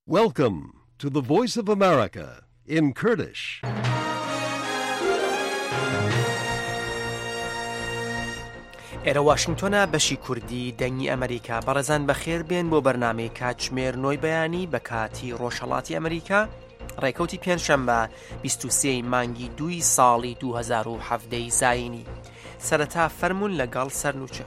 Welcome to the Voice of America in Kurdish. ئێرە واشنگتۆنە بەشی کوردی دەنگی ئەمریکا بەڕێزان بەخێر بێن بۆ بەرنامەی کاتژمێر نۆی بەیانی بە کاتی ڕۆژهەڵاتی ئەمریکا ڕێکەوتی پێنجشەممە 23 مانگی 2 ساڵی 2017 زاینی. سەرەتا فەرموون لەگەڵ سەرنووچە.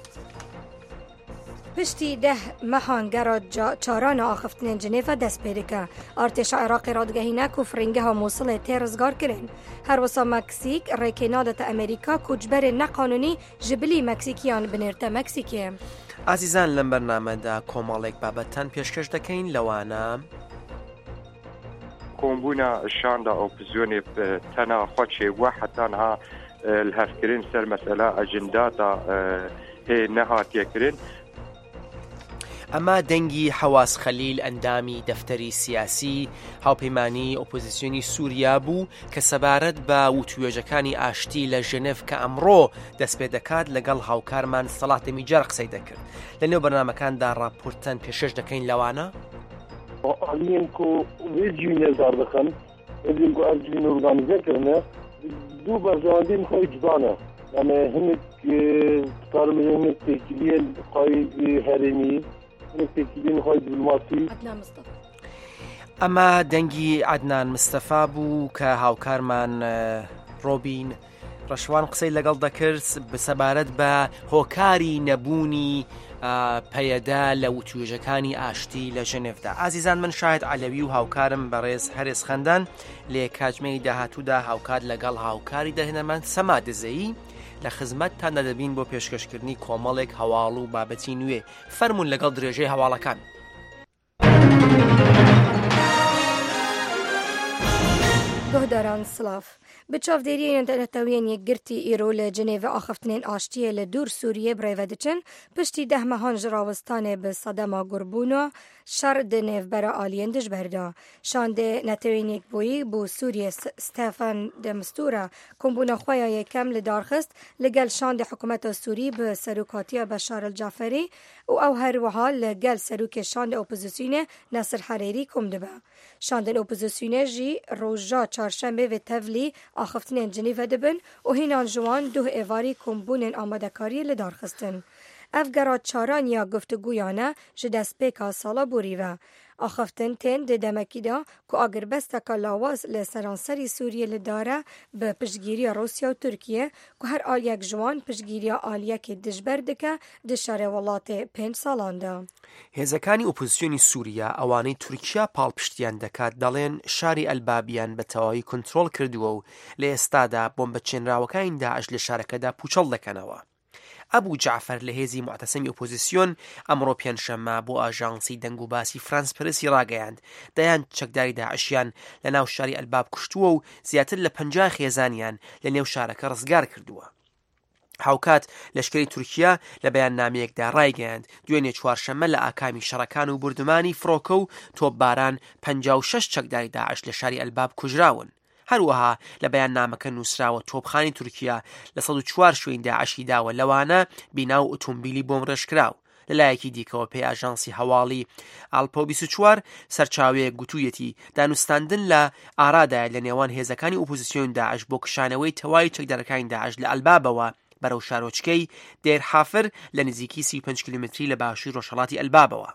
پشتی 10 مەهان گەڕە چارانە ئاخفتنên Cenêva dest pê dike. Artêşa Iraqê radgehîne ku firingeha Mosulê tê rizgar kirin. Her wisa Meksîk rêkê nadete Amerîka ku cberên neqanûnî ji bilî Meksîkiyan binêrte Meksîkê. ئازیزان لەم بەرنامەدا کۆمەڵێک بابەتان پێشکەش دەکەین لەوانە کۆمبوونا شاندا ئۆپۆزیۆنێ تەنها خۆچێ وە حتانها هەفکردن سەر مەسەلا ئەجنداتا هەیە نەهاتیەکردن. ئەمە دەنگی حەواس خەلیل ئەندامی دەفتەری سیاسی هاوپەیمانی ئۆپۆزیسیۆنی سووریا بوو کە سەبارەت بە وتوێژەکانی ئاشتی لە ژنێڤ کە ئەمڕۆ دەست پێ دەکات لەگەڵ هاوکارمان سەڵات دەمیجار قسەی دەکرد. لە نێو بەرنامەکاندا ڕاپۆرتەن پێشەش دەکەین لەوانە ئالیێن کو وێجی نێزار دەخەن ئەدین کو ئەرجین ئۆرگانیزەکردنە دوو بەرژەوەندین خۆی جوانە ئەمە هەنێک قارمە هەنێک تێکیلیەن خۆی هەرێمی ئەمە دەنگی عەدنان مستەفا بوو کە هاوکارمان ڕۆبین ڕەشوان قسەی لەگەڵ دەکرد بەسەبارەت بە هۆکاری نەبوونی پەیەدا لە وتوێژەکانی ئاشتی لە ژنێڤدا. ئازیزان من شاهد عەلەوی و هاوکارم بەڕێز هەرێز خەندان لێ کاتژمەی داهاتوودا هاوکار لەگەڵ هاوکاری دەهێنەمان سەما دزەیی لە خزمەتتان دەدەبین بۆ پێشکەشکردنی کۆمەڵێک هەواڵ و بابەتی نوێ. فەرموون لەگەڵ درێژەی هەواڵەکان. گۆهداران سلااف. Bi çavdêriyên netewiyên yekgirtî îro li Cenêve axiftinên aştiyê li dûr Sûriyê birêve diçin, piştî 10 mehan ji rawistanê bi sedema gurbûna şer di nêvbera aliyên dijber da. Şandê netewên yekbûyî bû Sûriye Stefan de Mistura kombûna xwe ya yekem li darxist li gel şandê hikûmeta Sûrî bi serokatiya Beşar el-Caferî û ew her wiha li gel serokê şandê opozîsyonê Nesir Herêrî kom dibe. Şandên opozîsyonê jî roja çarşembê vê tevlî axiftinên Cenêve dibin û hînan ji wan duh êvarî kombûnên amadekariyê li darxistin. Ev gera çaran ya guftugûyan e ji destpêka sala borî ve. Axiftin tên di demekî da ku agirbesteka lawaz li seranserî Sûriyê li dare bi piştgiriya Rûsya û Tirkiye ku her aliyek ji wan piştgiriya aliyekê dijber dike di şerê welatê 5 salan da. هێزەکانی ئۆپۆزیسیۆنی سووریا ئەوانەی تورکیا پاڵپشتیان دەکات دەڵێن شاری ئەلبابیان بە تەواوی کۆنتڕۆڵ کردووە و لە ئێستادا بۆمبەچێنراوەکانی داعش لە شارەکەدا پوچەڵ دەکەنەوە. ئەبوو جعفەر لە هێزی معتەسەمی ئۆپۆزیسیۆن ئەمڕۆ پێنجشەممە بۆ ئاژانسی دەنگ و باسی فرانس پرسی ڕاگەیاند دەیان چەکداری داعشیان لە ناو شاری ئەلباب کوشتووە و زیاتر لە 50 خێزانیان لە نێو شارەکە ڕزگار کردووە. هاوکات لەشکری تورکیا لە بەیاننامەیەکدا ڕایگەیاند دوێنێ چوارشەممە لە ئاکامی شەڕەکان و بردومانی فڕۆکە و تۆپباران 56 چەکداری داعش لە شاری ئەلباب کوژراون. هەروەها لە بەیاننامەکە نووسراوە تۆپخانی تورکیا لە 104 شوێن داعشی داوە لەوانە بیناو ئۆتۆمبیلی بۆم ڕێژکراو. لەلایەکی دیکەوە پێی ئاژانسی هەواڵی ئالپۆ 24 سەرچاوەیە گوتوویەتی دانوستاندن لە ئارادایە لە نێوان هێزەکانی ئۆپۆزیسیۆن داعش بۆ کشانەوەی تەواوی چەکدارەکانی داعش لە ئەلبابەوە بەرەو شارۆچکەی دێر حافر لە نزیکی 35 کیلومتری لە باشووری ڕۆژهەڵاتی ئەلبابەوە.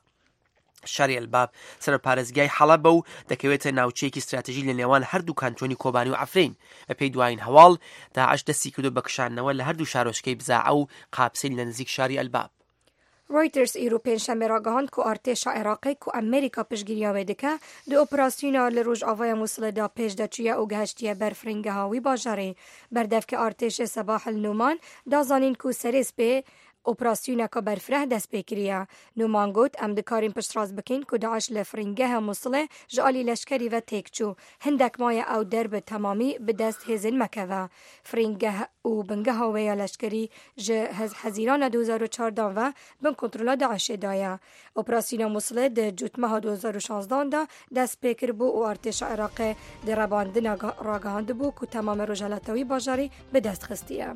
شاری ئەلباب سەرپارێزگای حەڵەبە و دەکەوێتە ناوچەیەکی استراتیژی لە نێوان هەردوو کانتۆنی کۆبانی و عەفرین. بەپێی دوایین هەواڵ داعش دەستی کردو بە کشاندنەوە لە هەردوو شارۆچکەی بزاعە و قابسیل لە نزیک شاری ئەلباب. رویترز îro pênşemê ragihand ku artêşa Iraqê ku Amerîka piştgiriya wê dike di operasyona li Rojavaya Mosulê da pêşdeçûye û gehiştiye ber firingeha wî bajarê. Berdevke artêşê Sebah el-Numan da zanîn ku serêspê operasyoneka berfireh dest pê kiriye. Numan got em dikarin piştrast bikin ku Daeş li firingeha Mosulê ji alî leşkerî ve têk çû. Hindek maye ew derbi temamî bi dest hêzên mekeve. Firingeh û bingeha wê ya leşkerî ji hezîrana 2014 ve bin kontrola Daişê daye. Operasyona Mosulê di cûtmeha 2016 da dest pê kiribû û artêşa Iraqê di rebandina ragihandibû ku temamê rojhilata wî bajarî bi dest xistiye.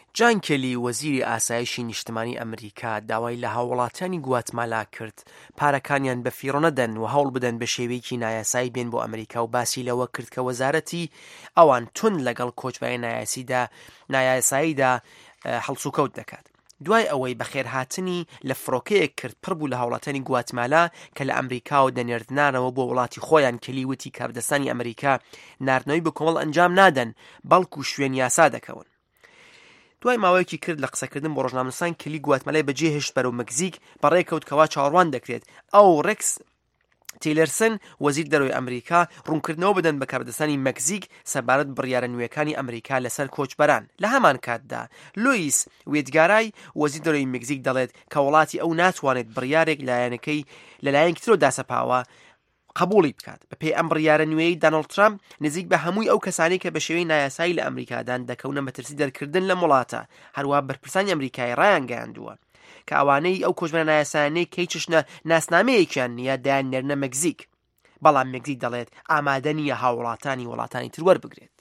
جان کلی وەزیری ئاسایشی نیشتمانی ئەمریکا داوای لە هاوڵاتیانی گواتمالا کرد پارەکانیان بە فیڕۆ نەدەن و هەوڵ بدەن بە شێوەیەکی نایاسایی بێن بۆ ئەمریکا و باسی لەوە کرد کە وەزارەتی ئەوان تون لەگەڵ کۆچبایی نایاساییدا هەڵسوکەوت دەکات. دوای ئەوەی بەخێرهاتنی لە فڕۆکەیەک کرد پڕبوو لە هاوڵاتیانی گواتمالا کە لە ئەمریکا و دەنێردنانەوە بۆ وڵاتی خۆیان کەلیوتی کاردەستانی ئەمریکا ناردنەوەی بە کۆمەڵ ئەنجام نادەن بەڵکو شوێن یاسا دەکەون. دوای ماوەیەکی کرد لە قسەکردن بۆ ڕۆژنامەنووسان کلی گواتمالای بەجێهێشت بەرەو مەکزیک بەڕێکەوت کەوا چاوەڕوان دەکرێت ئەو ڕێکس تیلەرسن وەزیر دەرۆی ئەمریکا ڕوونکردنەوە بدەن بە کاردەستانی مەکزیک سەبارەت بڕیارە نوێیەکانی ئەمریکا لەسەر کۆچبەران. لە هەمان کاتدا لوئیس وێدگارای وەزیر دەرۆی مەکزیک دەڵێت کە وڵاتی ئەو ناتوانێت بڕیارێک لایەنەکەی لەلایەن ترۆ داسەپاوە قبولی بکات. بەپێی ئەم بڕیارە نوێی دانەڵد ترامپ نزیک بە هەمووی ئەو کەسانی کە بە شێوەی نایاسایی لە ئەمریکادان دەکەونە مەترسی دەرکردن لە وڵاتە هەروە بەرپرسانی ئەمریکای ڕایان گەیاندووە کە ئەوانەی ئەو کۆچبەرە نایاسانەی کەی چشنە ناسنامەیەکیان نییە دایان نێرنە مەکزیک. بەڵام مەکزیک دەڵێت ئامادە نییە هاوڵاتانی وڵاتانی تر وەربگرێت.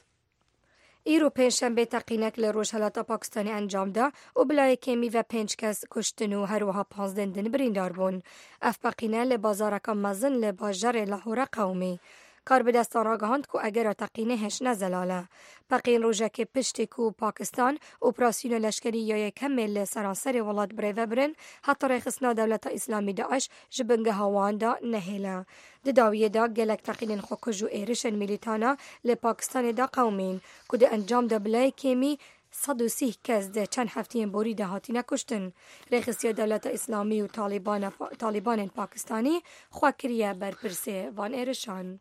ئیرۆ پێنجشەمبێ تەقینەک لە ڕۆژهەڵاتە پاکستانی ئەنجامدا و بلایەکی میڤە 5 کەس کوشتن و هەروەها 15 بریندار بوون. ئەف پەقینە لە بازارەکە مەزن لە باژەرێ لەهۆرە قەومی. کار بەدەستان ڕاگەهاند و ئەگەرە تەقینە هێش نەزەلالە. پەقین ڕۆژێکی پشتێک و پاکستان ئۆپراسیۆنە لەشکری یەکەمێ لە سەرانسەری وڵات برێڤە برن هەتا ڕێخستنا دەوڵەتە ئیسلامی داعش ji بنگە هەواندا نەهێلا. دداویەدا gelek teqînên xwekûj û êrişên mîlîtana lê Pakistanê da qewmîn ku di encam de bilayekê mî 130 kes de çend hefteyên borî de hatîne kuştin. Rêxistiya Dewleta Îslamî û Talîbanên Pakistanî xwe kiriye berpirsê van êrişan.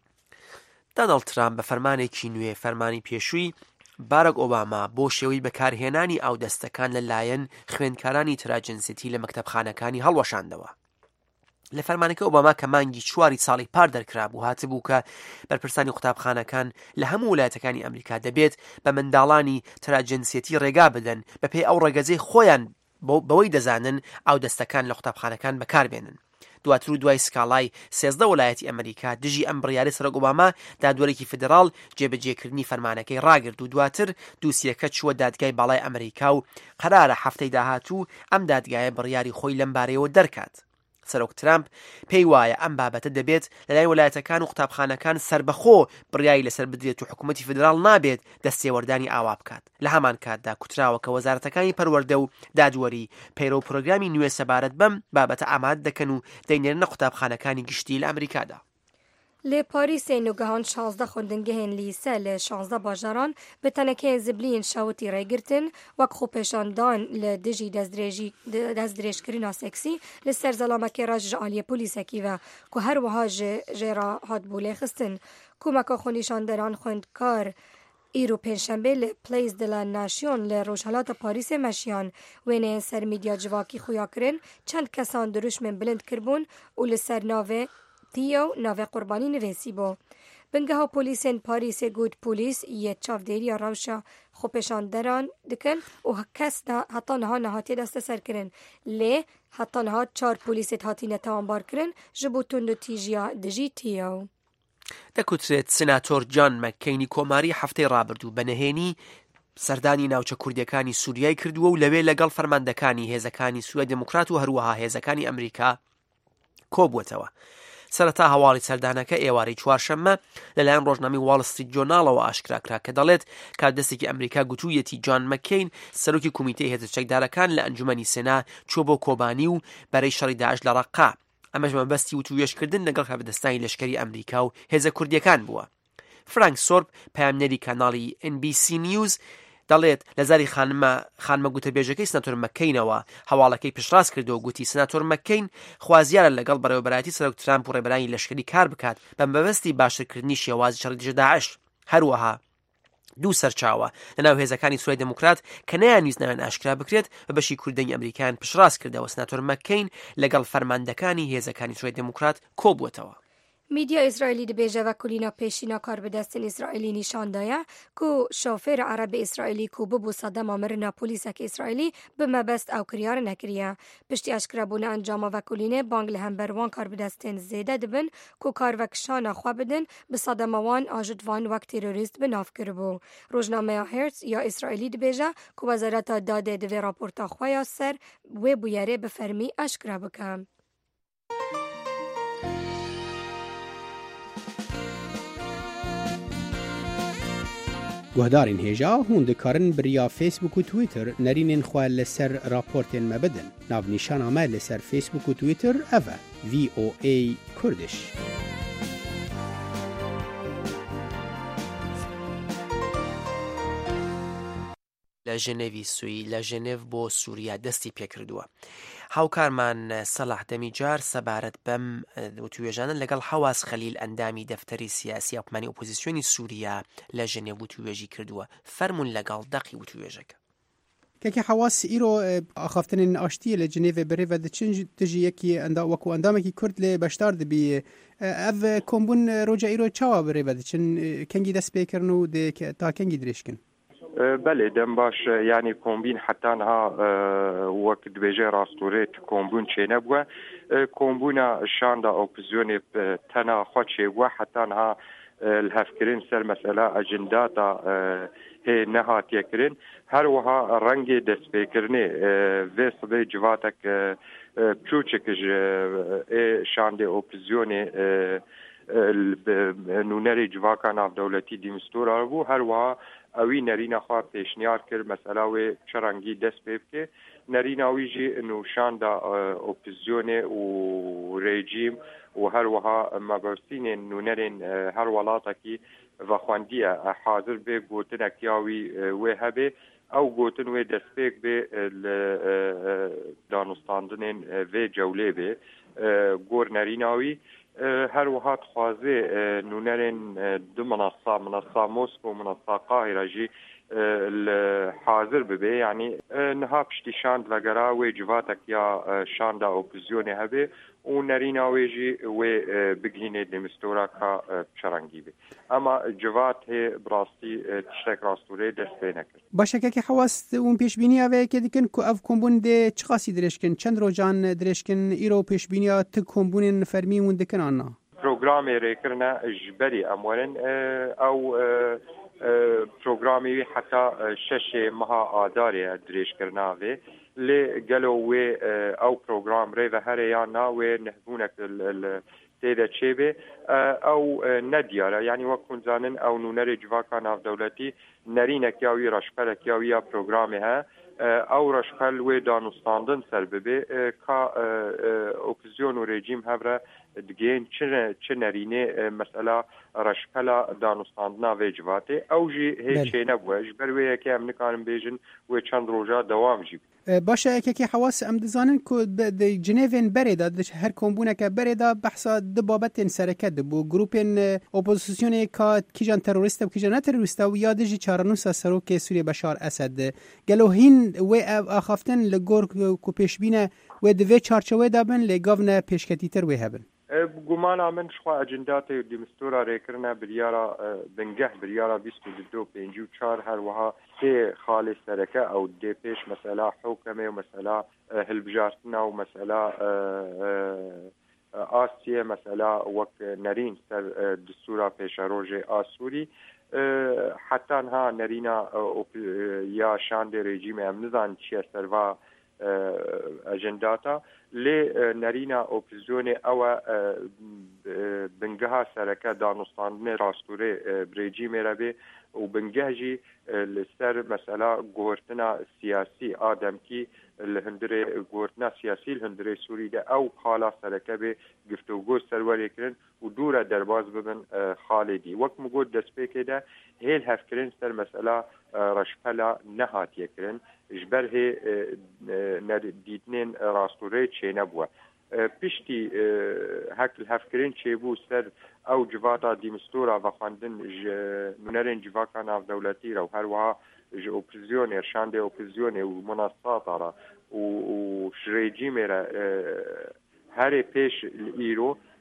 دانەڵد ترامپ بە فەرمانێکی نوێ فەرمانی پێشووی باراک ئۆباما بۆ شێوەی بەکارهێنانی ئاودەستەکان لەلایەن خوێندکارانی تراجنسیتی لە مەکتەبخانەکانی هەڵوەشاندەوە. لە فەرمانەکە ئۆباما کە مانگی 4 ساڵی پار دەرکرابوو هاتبوو کە بەرپرسانی قوتابخانەکان لە هەموو وڵایەتەکانی ئەمریکا دەبێت بە منداڵانی تراجنسیەتی ڕێگا بدەن بەپێی ئەو ڕێگەزەی خۆیان بەوەی دەزانن ئاودەستەکان لە قوتابخانەکان بەکاربێنن. دواتر و دوای سکاڵای 13 وڵایەتی ئەمریکا دژی ئەم بڕیارەی سەرۆک ئۆباما دادوەرێکی فدراڵ جێبەجێکردنی فەرمانەکەی ڕاگرت و دواتر دووسیەکە چووە دادگای باڵای ئەمریکا و قەرارە هەفتەی داهاتوو ئەم دادگایە بڕیاری خۆی لەم بارەیەوە دەرکات. سەرۆک ترامپ پێی وایە ئەم بابەتە دەبێت لەلای وڵایەتەکان و قوتابخانەکان سربەخۆ بڕیاری لەسەر بدرێت و حکوومەتی فدراڵ نابێت دەستێوەردانی ئاوا بکات. لە هەمان کاتدا کوتراوە کە وەزارەتەکانی پەروەردە و دادوەری پەیرۆ پرۆگرامی نوێ سەبارەت بەم بابەتە ئامادە دەکەن و دەینێرنە قوتابخانەکانی گشتی لە ئەمریکادا. لێ پاریسێن و گەهان 16 خوندنگەهێن لیسە لە 16 باژاران بە تەنەکەیە زبلیین شەوتی ڕێگرتن وەک خۆپێشاندان لە دژی دەستدرێژکردنا سێکسی لە سەر زەڵامەکەی ڕژ عالیە پۆلیسەکیوە کو هەروەها ژێرا هاتبوو لێ خستن. کومەکە خۆنیشاندەران خوێندکار ئیرۆ پێنجشەمبێ لە پلیس de la Nation لە ڕۆژهەڵاتە پاریسێ مەشیان وێنەیەن سەر میدیا جواکی خویاکردن چەند کەسان دروشمێن بلند کردبوون و لەسەر ناوێ تیە و ناوێ قوربانی نوێسی بۆ. بنگەها پۆلیسێن پاریسێ گوت پۆلیس یە چاودێریە ڕەوشە خۆپێشاندەران دکن و کەس هەتا نەها نەهاتیە دەستە سەرکردن لێ هەتا نەها 4 پۆلیسێت هاتینە تاوانبارکردن ji بۆ تند و تیژیا دژی تیە و دەکوترێت سناتۆر جان مەککەینی کۆماری هەفتەی ڕابردوو بەنهێنی سەردانی ناوچە کوردیەکانی سووریای کردووە و لەوێ لەگەڵ فەرماندەکانی هێزەکانی سوێ دموکرات و هەروەها هێزەکانی ئەمریکا کۆبووەتەوە. سەرەتا هەواڵی سەردانەکە ئێوارەی چوارشەممە لەلایەن ڕۆژنامەی واڵ ستریت جۆرناڵەوە ئاشکراکرا کە دەڵێت کاردەستێکی ئەمریکا گوتوویەتی جان مەککەین سەرۆکی کومیتەی هێزە چەکدارەکان لە ئەنجومەنی سێنا چوە بۆ کۆبانی و بەرەی شەڕی داعش لە ڕەقا. ئەمەش مەبەستی وتووێشکردن لەگەڵ هەبدەستانی لەشکری ئەمریکا و هێزە کوردیەکان بووە. فرانک سۆرب پەیامنەری کاناڵی NBC نیوز دەڵێت لە زاری خانمە گوتەبێژەکەی سناتۆر مەککەینەوە هەواڵەکەی پشتڕاست کردەوە گوتی سناتۆر مەککەین خوازیارە لەگەڵ بەڕێوەبەرایەتی سەرۆک ترامپ و ڕێبەرانی لەشکری کار بکات بە مەبەستی باشترکردنی شێوازی شەڕی دژە داعش. هەروەها دوو سەرچاوە لەناو هێزەکانی سوێ دموکرات کە نەیانویست ناوێن ئاشکرا بکرێت بە بەشی کوردەنی ئەمریکان پشتڕاست کردەوە. سناتۆر مەککەین لەگەڵ فەرماندەکانی هێزەکانی سوێ دموکرات کۆبووەتەوە. میدیا اسرائیلی دبیجه و کلینا پیشینا کار به دستین اسرائیلی نشان دایا که شوفر عرب اسرائیلی که ببو صدام مرنا پولیسک اسرائیلی به مبست او کریار نکریه. پشتی اشکرابون انجام و کلینه بانگل هم بروان کار به دستین زیده دبن که کار وکشان خواه بدن به صداموان آجدوان وک تروریست به ناف کربو. روزنامه هرتز یا اسرائیلی دبیجه که وزارت داده دوی راپورتا خواه سر و بویره به فرمی اشکرا بکن. گهدارین هیجا هون دکارن بریا فیسبوک و تویتر نرینین خواه لسر راپورتین مبدن. ناو نشان آمه لسر فیسبوک و تویتر اوه VOA کردش. لە ژنێوی سوئی لە ژنێڤ بۆ سووریا دەستی پێکردووە. هاوکارمان سەلاح دەمیجار سەبارەت بەم وتوێژانە لەگەڵ حەواس خەلیل ئەندامی دەفتەری سیاسی ئۆپمانی ئۆپۆزیسیۆنی سووریا لە ژنێڤ وتوێژی کردووە. فەرمون لەگەڵ دەقی وتوێژەکە. که حواس ایرو آخافتن آشتی لجنیو بره و دچنج تجی یکی وکو اندامه کی کرد ل بشتار دبی او کمبون روجا ایرو چاوا بره و دچن کنگی دست بیکرنو ده تا کنگی درشکن. بله دم باش یعنی کومبین حتی ها وقت بجای راستوریت کومبون چه نبوده کومبونا شاندا اپوزیون تنا خودشه و حتی ها الهفکرین سر مسئله اجنداتا هی نهات یکرین هر وها رنگ دست بکرنه و صبح جواتک بچوچکش شانده اپوزیون نونری جواکان اف دولتی دیمستور بو هر وها اوی نرینا خواه پیشنیار کرد مسئله و چرنگی دست ببکه نرینا ویجی نوشان دا اپوزیون و رژیم و هر وها مبارسین نونرین هر ولاتا و خواندیه حاضر به گوتن اکیاوی و هبه او گوتن و دست بک به دانستاندن و جوله به گور نریناوی هر وقت خوازه نونرین دو منصة موسكو ومنصة قاهرة جي حاضر ببه يعني نها بشتي شاند وقرا وجواتك يا شاندا اوبوزيوني هبه ونرينا ويجي وبقهيني دمستورا كا بشرنگي بي اما جوات هي براستي تشتك راستوري دستينك باشه که حواس اون پیش بینی اوه که دیکن که اف کمبون ده چقاسی درشکن چند روزان درشکن ایرو پیش بینی ت کمبون فرمی اون دکن آنها پروگرامی ریکرنا جبری امورن او پروگرامی حتی 6 ماه آداری درش کرناوی لی گلو و او پروگرام ری و هر یانا و نهبونک تیدا چیبه او ندیاره یعنی وکن زانن او نونر جواکان اف دولتی نرینک یاوی رشپلک یاوی یا پروگرامی ها او رشپل و دانستاندن سر ببه که اپوزیون و رژیم هبره دگین چه نرینه مسئله رشپلا دانستاندنا و جواته او جی هیچ نبوه جبروی که هم نکارم بیجن و چند روزا دوام جیب باشه که حواس ام دزانن که د جنیوین بریدا هر کمبونه که بریدا بحثا د بابت سرکت بو گروپن اپوزیسیون که کیجان تروریست و کیجان تروریست و یادجی چارنوس سروک سوریه بشار اسد گلوهین و اخافتن لگور کو پیشبینه و د چارچوبه دابن لگاون پیشکتیتر و هبن گمان من شخوا اجندات دیمستورا ریکرنا بریارا بنگه بریارا 2254 هر وها تی خالص سرکه او دی پیش مسئله حکمه و مسئله هلبجارتنا و مسئله آسیه مسئله وک نرین سر دستورا پیش روژ آسوری حتی انها نرینا یا شاند رژیم امنزان چیه سروا اجنداتا لی نرینا اپوزیون او بنگها سرکه دانستاندن راستوره برژیم ربه و بنگه جی لسر مسئله گوهرتنا سیاسی آدم کی الهندره گوهرتنا سیاسی الهندره سوری ده او خالا سرکه به گفتگو سروری کرن و دور درباز ببن خالدی وقت مگود دست پیکه ده هیل هفکرین سر مسئله رشپلا نهات یکرن جبره دیدنین راستوره چه نبوه پشتی هکل هفکرین چه بو سر او جواتا دیمستورا و خواندن نونرین جواکان اف دولتی را و هر وها اپوزیون ارشانده اپوزیون و منصات را و رژیم را هر پیش ایرو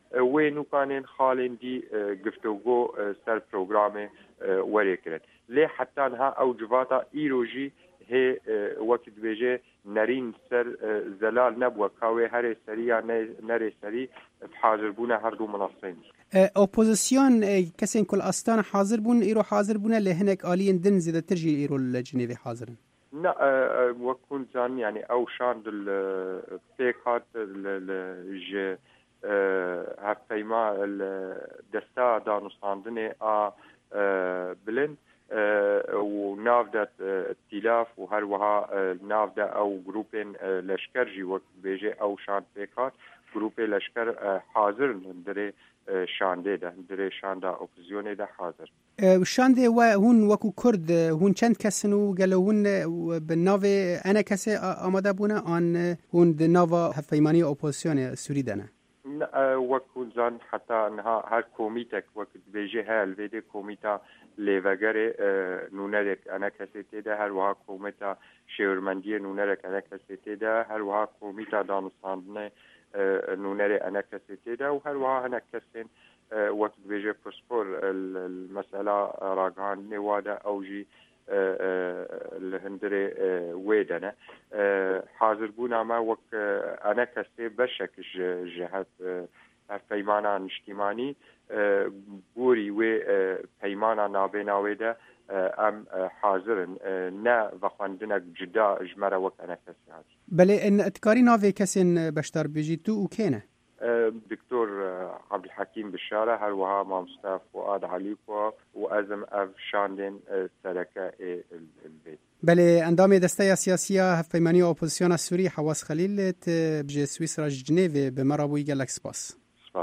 وين وكانين خالين دي گفتگو سر برنامج وريكرن ليه حتى انها اوجباتا ايروجي هي وقت بيجي نرين سر زلال نبوه كاوي هري سريع نري سري بحاضر بونا هردو منصين اپوزیسیون کسین کل استان حاضر بون ایرو حاضر بونه لهنک آلین دن زیده ترجی ایرو الجنیوی حاضرن لا وكون زان يعني او شان البيكات الج هفيما الدستا دانوستاندني بلند ونافدة ائتلاف وهروها نافدة او جروبين لشكرجي وقت بيجي او شان بيكات جروبي لشكر حاضر دري شانده ده دري شانده اپوزیون ده حاضر شانده و هون وکو کرد هون چند کسن و گلو هون بالناو انا کسی آماده بونه آن هون ده ناو هفیمانی اپوزیون سوری دنه وكو زان حتى انها هر كوميتك وقت بيجي هال فيدي كوميتا ليفاغري نونرك انا كاسيتي ده هر وها كوميتا شيرمنديه نونرك انا كاسيتي ده هر وها كوميتا دانوستاندنه نونري انا كاسيتي ده وهر وها انا كاسين وقت بيجي بروسبور المساله راغان نوادا اوجي الهندري ويدنا حاضر بونا ما وك انا كسي بشك جهات پیمانا اجتماعی بوری و پیمانا نابینا ویده ام حاضرن نه وخواندنک جدا اجمره وک انا کسی هست بله ان اتکاری ناوی کسین بشتر بجی تو و کینه دكتور عبد الحكيم بشارة هل وها مامستا فؤاد عليكو وأزم أف شاندين سركة البيت بله اندام دسته سیاسی هفپیمانی اپوزیسیون سوری حواس خلیل بجه سویسرا جنیو به مرابوی گلک سپاس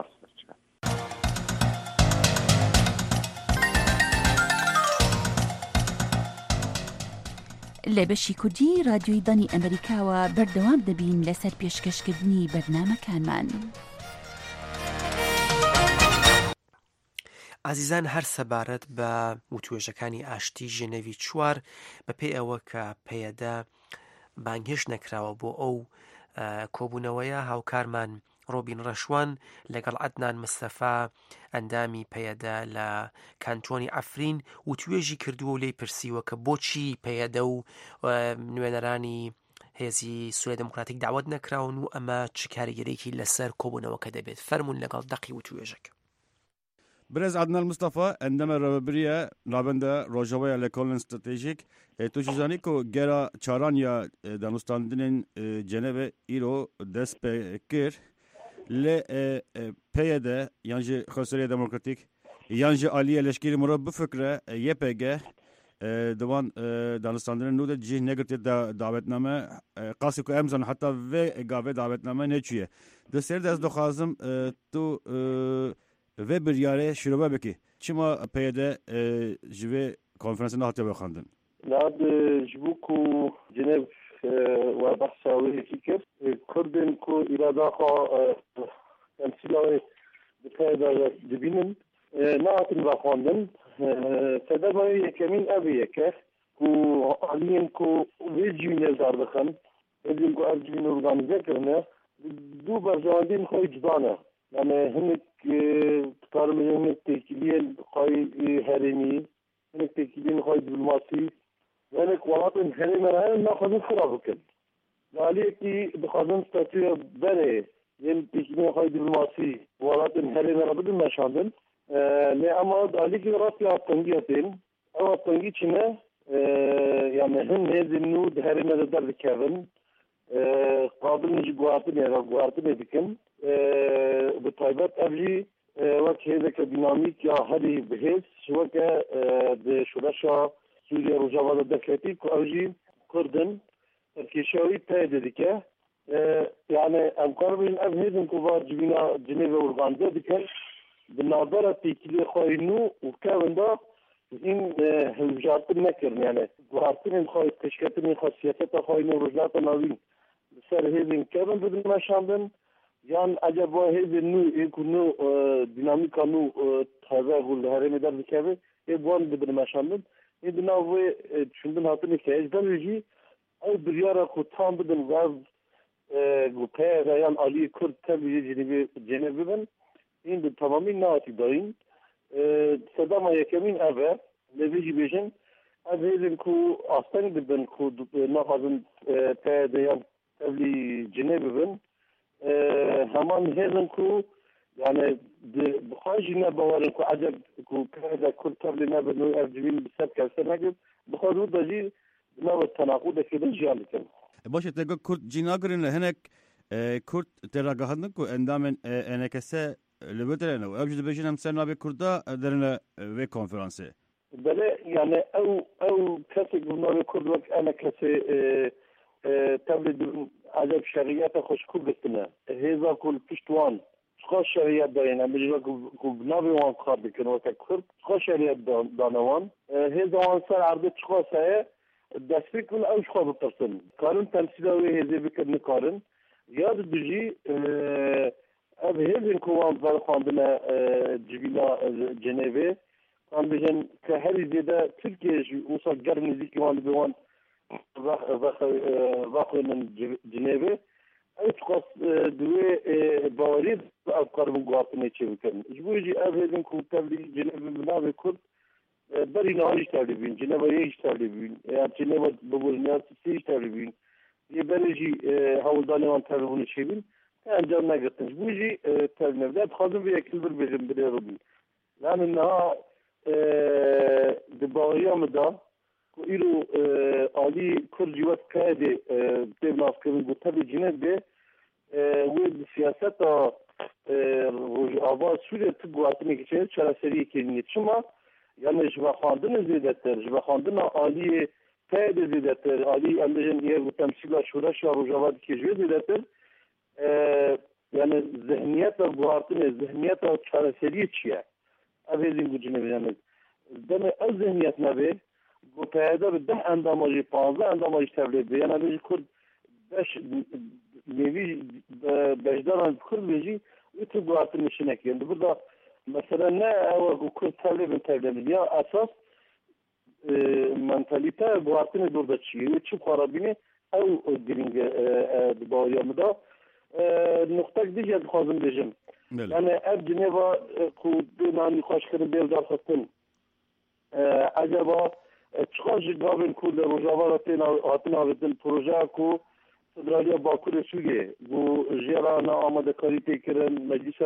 لە بەشی کوردی رادیۆی دانی ئەمریکاوە بەردەوام دەبین لەسەر پێشکەشکردنی بەرنامەکانمان. ئازیزان هەر سەبارەت بە وتوێژەکانی ئاشتی ژنێوی 4 بەپێی ئەوە کە پێیەدا بانگهێشت نەکراوە بۆ ئەو کۆبوونەوەیە هاوکارمان ڕۆبین ڕەشوان لەگەڵ عەدنان مستەفا ئەندامی پەیەدا لە کانتۆنی ئەفرین وتوێژی کردووە و لێی پرسیوە کە بۆچی پەیەدە و نوێنەرانی هێزی سووریا دموکراتیک داوەت نەکراون و ئەمە چ کاریگەرێکی لەسەر کۆبوونەوەکە دەبێت فەرموون لەگەڵ دەقی وتوێژەکە. برز عدنان مصطفى عندما ربريا نابنده روجاويا لكولن استراتيجيك توجيزاني كو جرا چارانيا دانوستاندنين جنيف ايرو دسبكر ل PYD يعني خسرية ديمقراطيك يعني عالية لشكيل مربع فكرة YPG دوان دانستاندن نود جه نگرت دعوتنامه قاسی کو امزان حتی و گاوه دعوتنامه نچیه دستر دست دخوازم تو و بریاره شروع بکی چما پیاده جوه کنفرانس نه حتی بخواندن ناد جبوکو جنب و بحثاوی فکر کردن کو اراده خو تمثیلاوی بپیاده دبینن نه حتی بخواندن سبب یکمین اویه که کو حاليا کو ویجی نظر بخن بدیم کو ارجین ارگانیزه کرنه دو برجاندین خوی جدانه يعني هناك طالما هناك تكلين قاي هرمي هناك تكلين قاي دبلوماسي هناك ولاطن هرمي راه ناخذ خرابك عليكي بخازن ستاتيو بني ين تكلين قاي دبلوماسي ولاطن هرمي راه بدون ما شاندن لا اما عليكي راسي الطنجيتين او الطنجي شنو يعني هن هذه النود هرمي دار كيفن قابل نجي قواتن يدكن بطيبات أبجي وقت هذا كديناميك يا هذه بحيث وقت بشرشة سوريا رجوع الدكاتي كأبجي كردن تركيشاوي تايد ديكه يعني أمقارب الأبهيد كبار جبنا جنيف وغاندا ديكه بالنظرة تيكلي خاينو وكان ده إن هلجات النكر يعني قواتن خاي تشكتني خاصيتها خاينو رجعت ناوين سر هذين كمان بدنا ما شاندن يعني عجب واحد إنه يكونوا ديناميكا إنه هذا هو الهرم ده بكذا يبغون بدنا ما شاندن إذا هو شندن هاتني كأيش ده يجي أي بريارة كتام بدنا غاز قطعة يعني علي كرد تبي يجي جنب بدن این به تمامی نهاتی دارین صدام یکمین اوه لویجی بیشن از هیزن کو آستانی ببن کو نخوازن تایدیان تبلی جنه ببن همان هیزن کو yani بخواهی نباورن که عجب که کارده کل تبلی نبنو ارجوین بسد کرسه نگید بخواهی داجی نوع تناقض که جیان کن باشه تگه کرد جیناگرین هنک کرد تراگاهن کو اندامن انکسه لبترنه و ابجد بیشن هم سرنا به کردا درنه و کنفرانسه بله yani او کسی گناه کرد وقت انا کسی تبلی عجب شریعت خوشکو بستنه هیزا کل پشتوان خوش شریعت دارین امیجا کو ناوی وان کار بکن و تکرد خوش شریعت دانوان هیزا وان سر عرض چخواسه دست کن اوش خواه بترسن کارن تمثیل اوی هیزی بکر نکارن یاد دوجی اب هیزین کوان بر خواندنه جبیلا جنیوه خواند بجن که هری زیده ترکیه اوسا گرم نزیکی وان بیوان واقعا جنیوه ایت خاص دوی باورید افکار من قاطنه چه بکن. جبویی اوهدن کوتالی جنب منابع کرد بری نهایش تابلی بین جنب یهش تابلی بین یا جنب ببرنیات سیش تابلی بین یه بریجی هولدانی وان تابلی چه بین انجام نگرتن. جبویی تابلی نبود خواهم به یک کلبر بگم بری رو بین. لان نه دباغی آمده ایرو عالی کرجیوت کهده تبلاس کردن گفتابی جنب به ود سیاست روز آواز سوره تو گواتنی که چه چرا سری کنید شما یعنی جوا خواندن زیادتر جوا خواندن عالی کهده زیادتر عالی اندیشن یه تمثیل شورش یا روزآواد که جوی زیادتر یعنی ذهنیت و گواتن ذهنیت و چرا سری چیه اولی گوجنه بیانید دم از ذهنیت نبی گفته‌ادا به 10 انداماجی 15 انداماجی تبلیغ بیان از کرد باش میوی بجداران کرد بیجی تو گواتن نشینه کیند burada مثلا نه او کرد تبلیغ یا اساس منتالیته گواتن دورده چیه چه خرابینه او گرینگ باوریامدا نقطه دیگه خواهم بگم یعنی اب جنوا خود نانی خوش کردن بیردار خواستن عجبا چقدر جگابن کل روزآوارات آتناویدن پروژه کو فدرالیا باکور سوریه بو جیران آماده کاری تکرن مجلس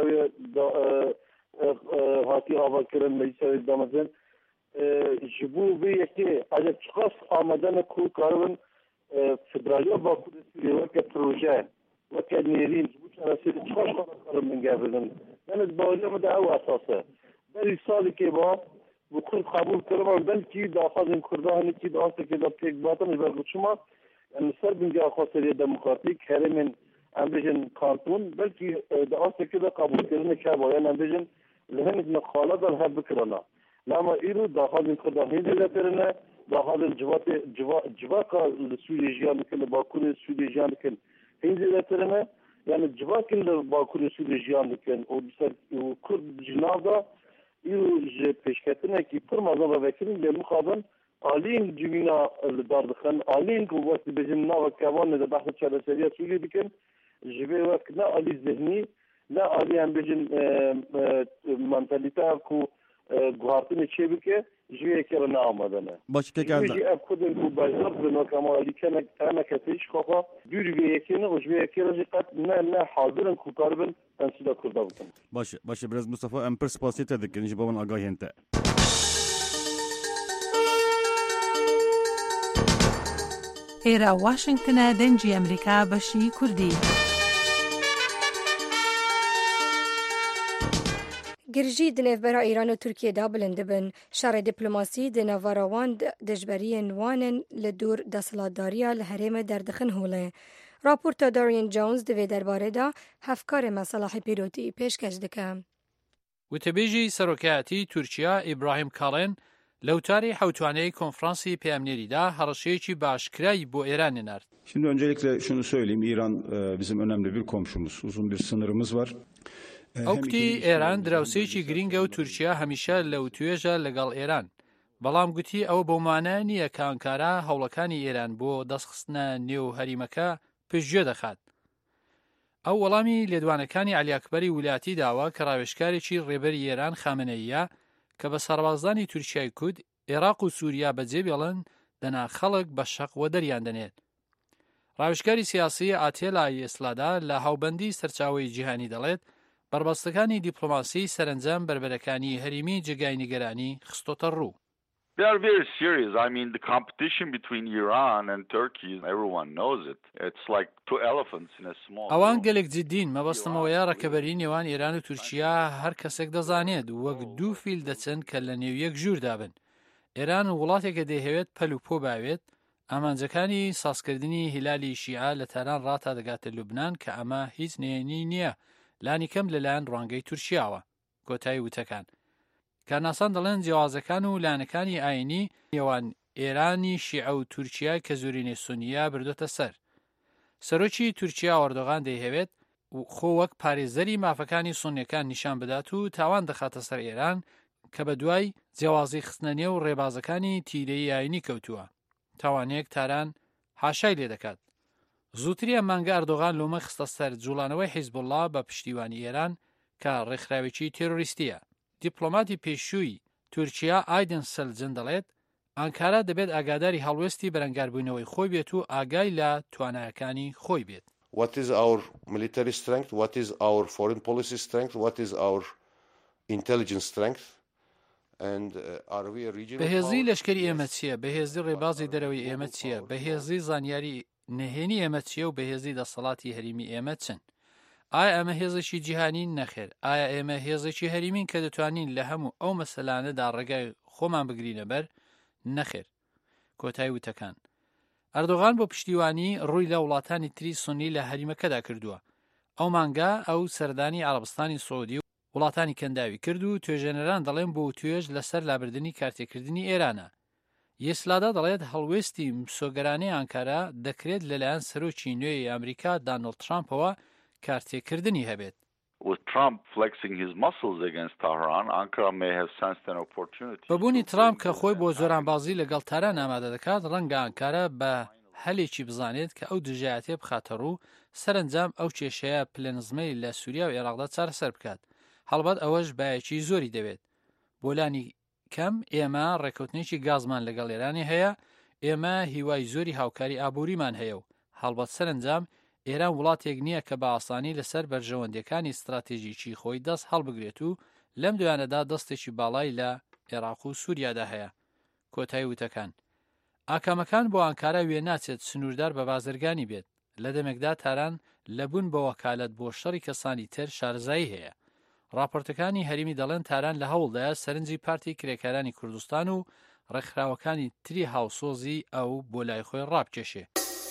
هاتی آوا کرن مجلس دامزن جبو به یکی عجب چقدر آمدن کو کارون فدرالیا باکور سوریه وقت پروژه وقت نیرین جبو چراسید چقدر کارون منگردن یعنی باوریم ده او اساسه بری سالی که با bu Kürt kabul kırmam belki daha fazla Kürt'ün ki daha sekede pek batın ve bu şuma yani Serbince akoseriye demokratik heremin ambijin kantun belki daha sekede kabul kırını kaba yani ambijin lehmet nakhaladar hep bikrana lama iru daha fazla Kürt'ün hediyelerine daha fazla civaka Suriye'ciyan ki Bakur'un Suriye'ciyan ki hediyelerine yani civakın Bakur'un Suriye'ciyan ki o Kürt cinada یه پیشکتنه که پر مزاج وکیل به مخابن عالین جمینا داردخن عالین کو وقت بجن نو کوان ده بحث چاله سریه سوی بکن جبه وقت نه عالی ذهنی نه عالی هم بجن منتالیته کو گوارتن چه بکه جبه که نه آمدنه باشه که کرده جبه اب کدن کو بازار بنا کمالی کنه انا کسیش خواه دوری به یکینه و جبه که رجی قد نه حاضرن کو کاربن تنسیده کرده بکن باشه برز مصطفى ام پرسپاسی تدکن جبه من آگاهی انت ئێرە واشنگتنە دەنجی ئەمریکا بەشی کوردی گرژی دنێڤبەرا ئیران و تورکیەدا بلند بن شەڕێ دیپلۆماسی دنەڤەڕەوان دژبەریên wanên li dûr desthilatdariya li herêmê derdixin holê. Raporta Dorian Jones divê derbarê de hevkarê me Selahê Pîrotî pêşkeš dike. وتەبێژی سەرۆکایەتی تورکیا ئیبراهیم کاڵێن لەوتاری حوتوانەی konferansy peyamnêrî da هەڕەشەیەکی başkirayî بۆ ئێران نرد. Şimdi öncelikle şunu söyleyeyim. İran bizim önemli bir komşumuz. Uzun bir sınırımız var. ئەو کوتی ئێران دراوسەیەکی گرینگە و تورکیا هەمیشە لەو توێژە لەگەڵ ئێران. بەڵام گوتی ئەوە بەومانە نییە کە ئەنکارا هەوڵەکانی ئێران بۆ دەستخستنە نێو هەریمەکە پشتگوێ دەخات. ئەو وەڵامی لێدوانەکانی عەلی ئەکبەری ویلایەتی داوە کە ڕاوێژکارێکی ڕێبەری ئێران خامنەییە کە بە سەربازانی تورکیای کورد عێراق و سووریا بەجێ بێڵن دەنا خەڵک بە شەق وە دەریان دەنێت. ڕاوێژکاری سیاسی ئاتێلا ئێسلادا لە هاوبەندی سەرچاوەی جیهانی دەڵێت بربەستەکانی دیپلۆماسی سەرنجام بربەرەکانی هەریمی جێگای نیگەرانی خستۆتە ڕوو. They are very serious. I mean, the competition between Iran and Turkey, everyone knows it. It's like two elephants in a small. ئەوان گەلێک جددین مەبەستمەوەیە ڕەکەبەری نێوان ئێران و تورکیا هەر کەسێک دەزانێت وەک دوو فیل دەچن کە لە نێو یەک ژوور دابن. ئێران وڵاتێکە دەیەوێت پەل و پۆ باوێت ئامانجەکانی سازکردنی هیلالی شیعە لە تاران ڕاتا دەگاتە لوبنان کە ئەمە هیچ نهێنی نییە لانی کەم لەلایەن ڕوانگەی تورکیاوە. کۆتایی وتەکان کارناسان دەڵێن جیاوازەکان و لایەنەکانی ئاینی نێوان ئێرانی شیعە و تورکیا کە زۆرینەی سونیە بردوتە سەر. سەرۆکی تورکیا ئەردۆغان دەیهەوێت خۆ وەک پارێزەری مافەکانی سونیەکان نیشان بدات و تاوان دەخاتە سەر ئێران کە بە دوای جیاوازی خستنە نێو ڕێبازەکانی تیرەی ئاینی کەوتووە. تاوانەیەک تاران حاشای لێ دەکات. زووتریە مانگە ئەردۆغان لۆمە خستە سەر جوڵانەوەی حیزبوڵڵا بە پشتیوانی ئێران کە ڕێکخراوێکی تێرۆریستیە. دیپلۆماتی پێشووی تورکیا ئایدن سەلجن دەڵێت ئانکارا دەبێت ئاگاداری هەڵوێستی بەرەنگاربوونەوەی خۆی بێت و ئاگای لە توانایەکانی خۆی بێت. What is our military strength? What is our foreign policy strength? What is our intelligence strength? And are we a regional? بەهێزی لەشکری ئێمە چییە؟ بەهێزی ڕێبازی دەرەوەی ئێمە چییە؟ بەهێزی زانیاری نهێنی ئێمە چییە و بەهێزی دەسەڵاتی هەریمی ئێمە چن؟ ئایا ئەمە هێزێکی جیهانین نەخێر؟ ئایا ئێمە هێزێکی هەریمین کە دەتوانین لە هەموو ئەو مەسەلانەدا ڕێگای خۆمان بگرینە بەر؟ نەخێر. کۆتایی وتەکان ئەردۆغان بۆ پشتیوانی ڕووی لە وڵاتانی تری سونی لە هەریمەکەدا کردووە. ئەو مانگا ئەو سەردانی عەرەبستانی سعودی و وڵاتانی کەنداوی کرد و توێژێنەران دەڵێن بۆ توێژ لەسەر لابردنی کارتێکردنی ئێرانە. یەسلادا دەڵێت هەڵوێستی مسۆگەرانەی ئانکارا دەکرێت لەلایەن سەرۆکی نوێی ئەمریکا دانڵد ترامپەوە کارتێکردنی هەبێت. With Trump flexing his muscles against Tehran, Ankara may have sensed an opportunity. بەبوونی ترامپ کە خۆی بۆ زۆرانبازی لەگەڵ تاران ئامادە دەکات ڕەنگە ئانکارا بە هەلێکی بزانێت کە ئەو دژایەتێ بخاتە ڕوو سەرنجام ئەو کێشەیە پلەنزمەی لە سووریا و عێراقدا چارەسەر بکات. هەڵبەت ئەوەش بایەکی زۆری دەوێت. بۆلانی کەم ئێمە ڕێکەوتنێکی گازمان لەگەڵ ئێرانی هەیە، ئێمە هیوای زۆری هاوکاری ئابووریمان هەیە و هەڵبەت سەرنجام ئێران وڵاتێک نییە کە بە ئاسانی لەسەر بەرژەوەندەکانی استراتێژیکی خۆی دەست هەڵبگرێت و لەم دوایانەدا دەستێکی باڵای لە عێراق و سووریادا هەیە. کۆتایی وتەکان ئاکامەکان بۆ ئانکارا وێ ناچێت سنووردار بە بازرگانی بێت. لە دەمێکدا تاران لەبوون بە وەکالەت بۆ شەڕی کەسانی تر شارزایی هەیە. راپۆرتەکانی هەریمی دەڵێن تاران لە هەوڵدایە سەرنجی پارتی کرێکارانی کوردستان و ڕێکخراوەکانی تری هاوسۆزی ئەو بۆ لای خۆی ڕابکێشێ.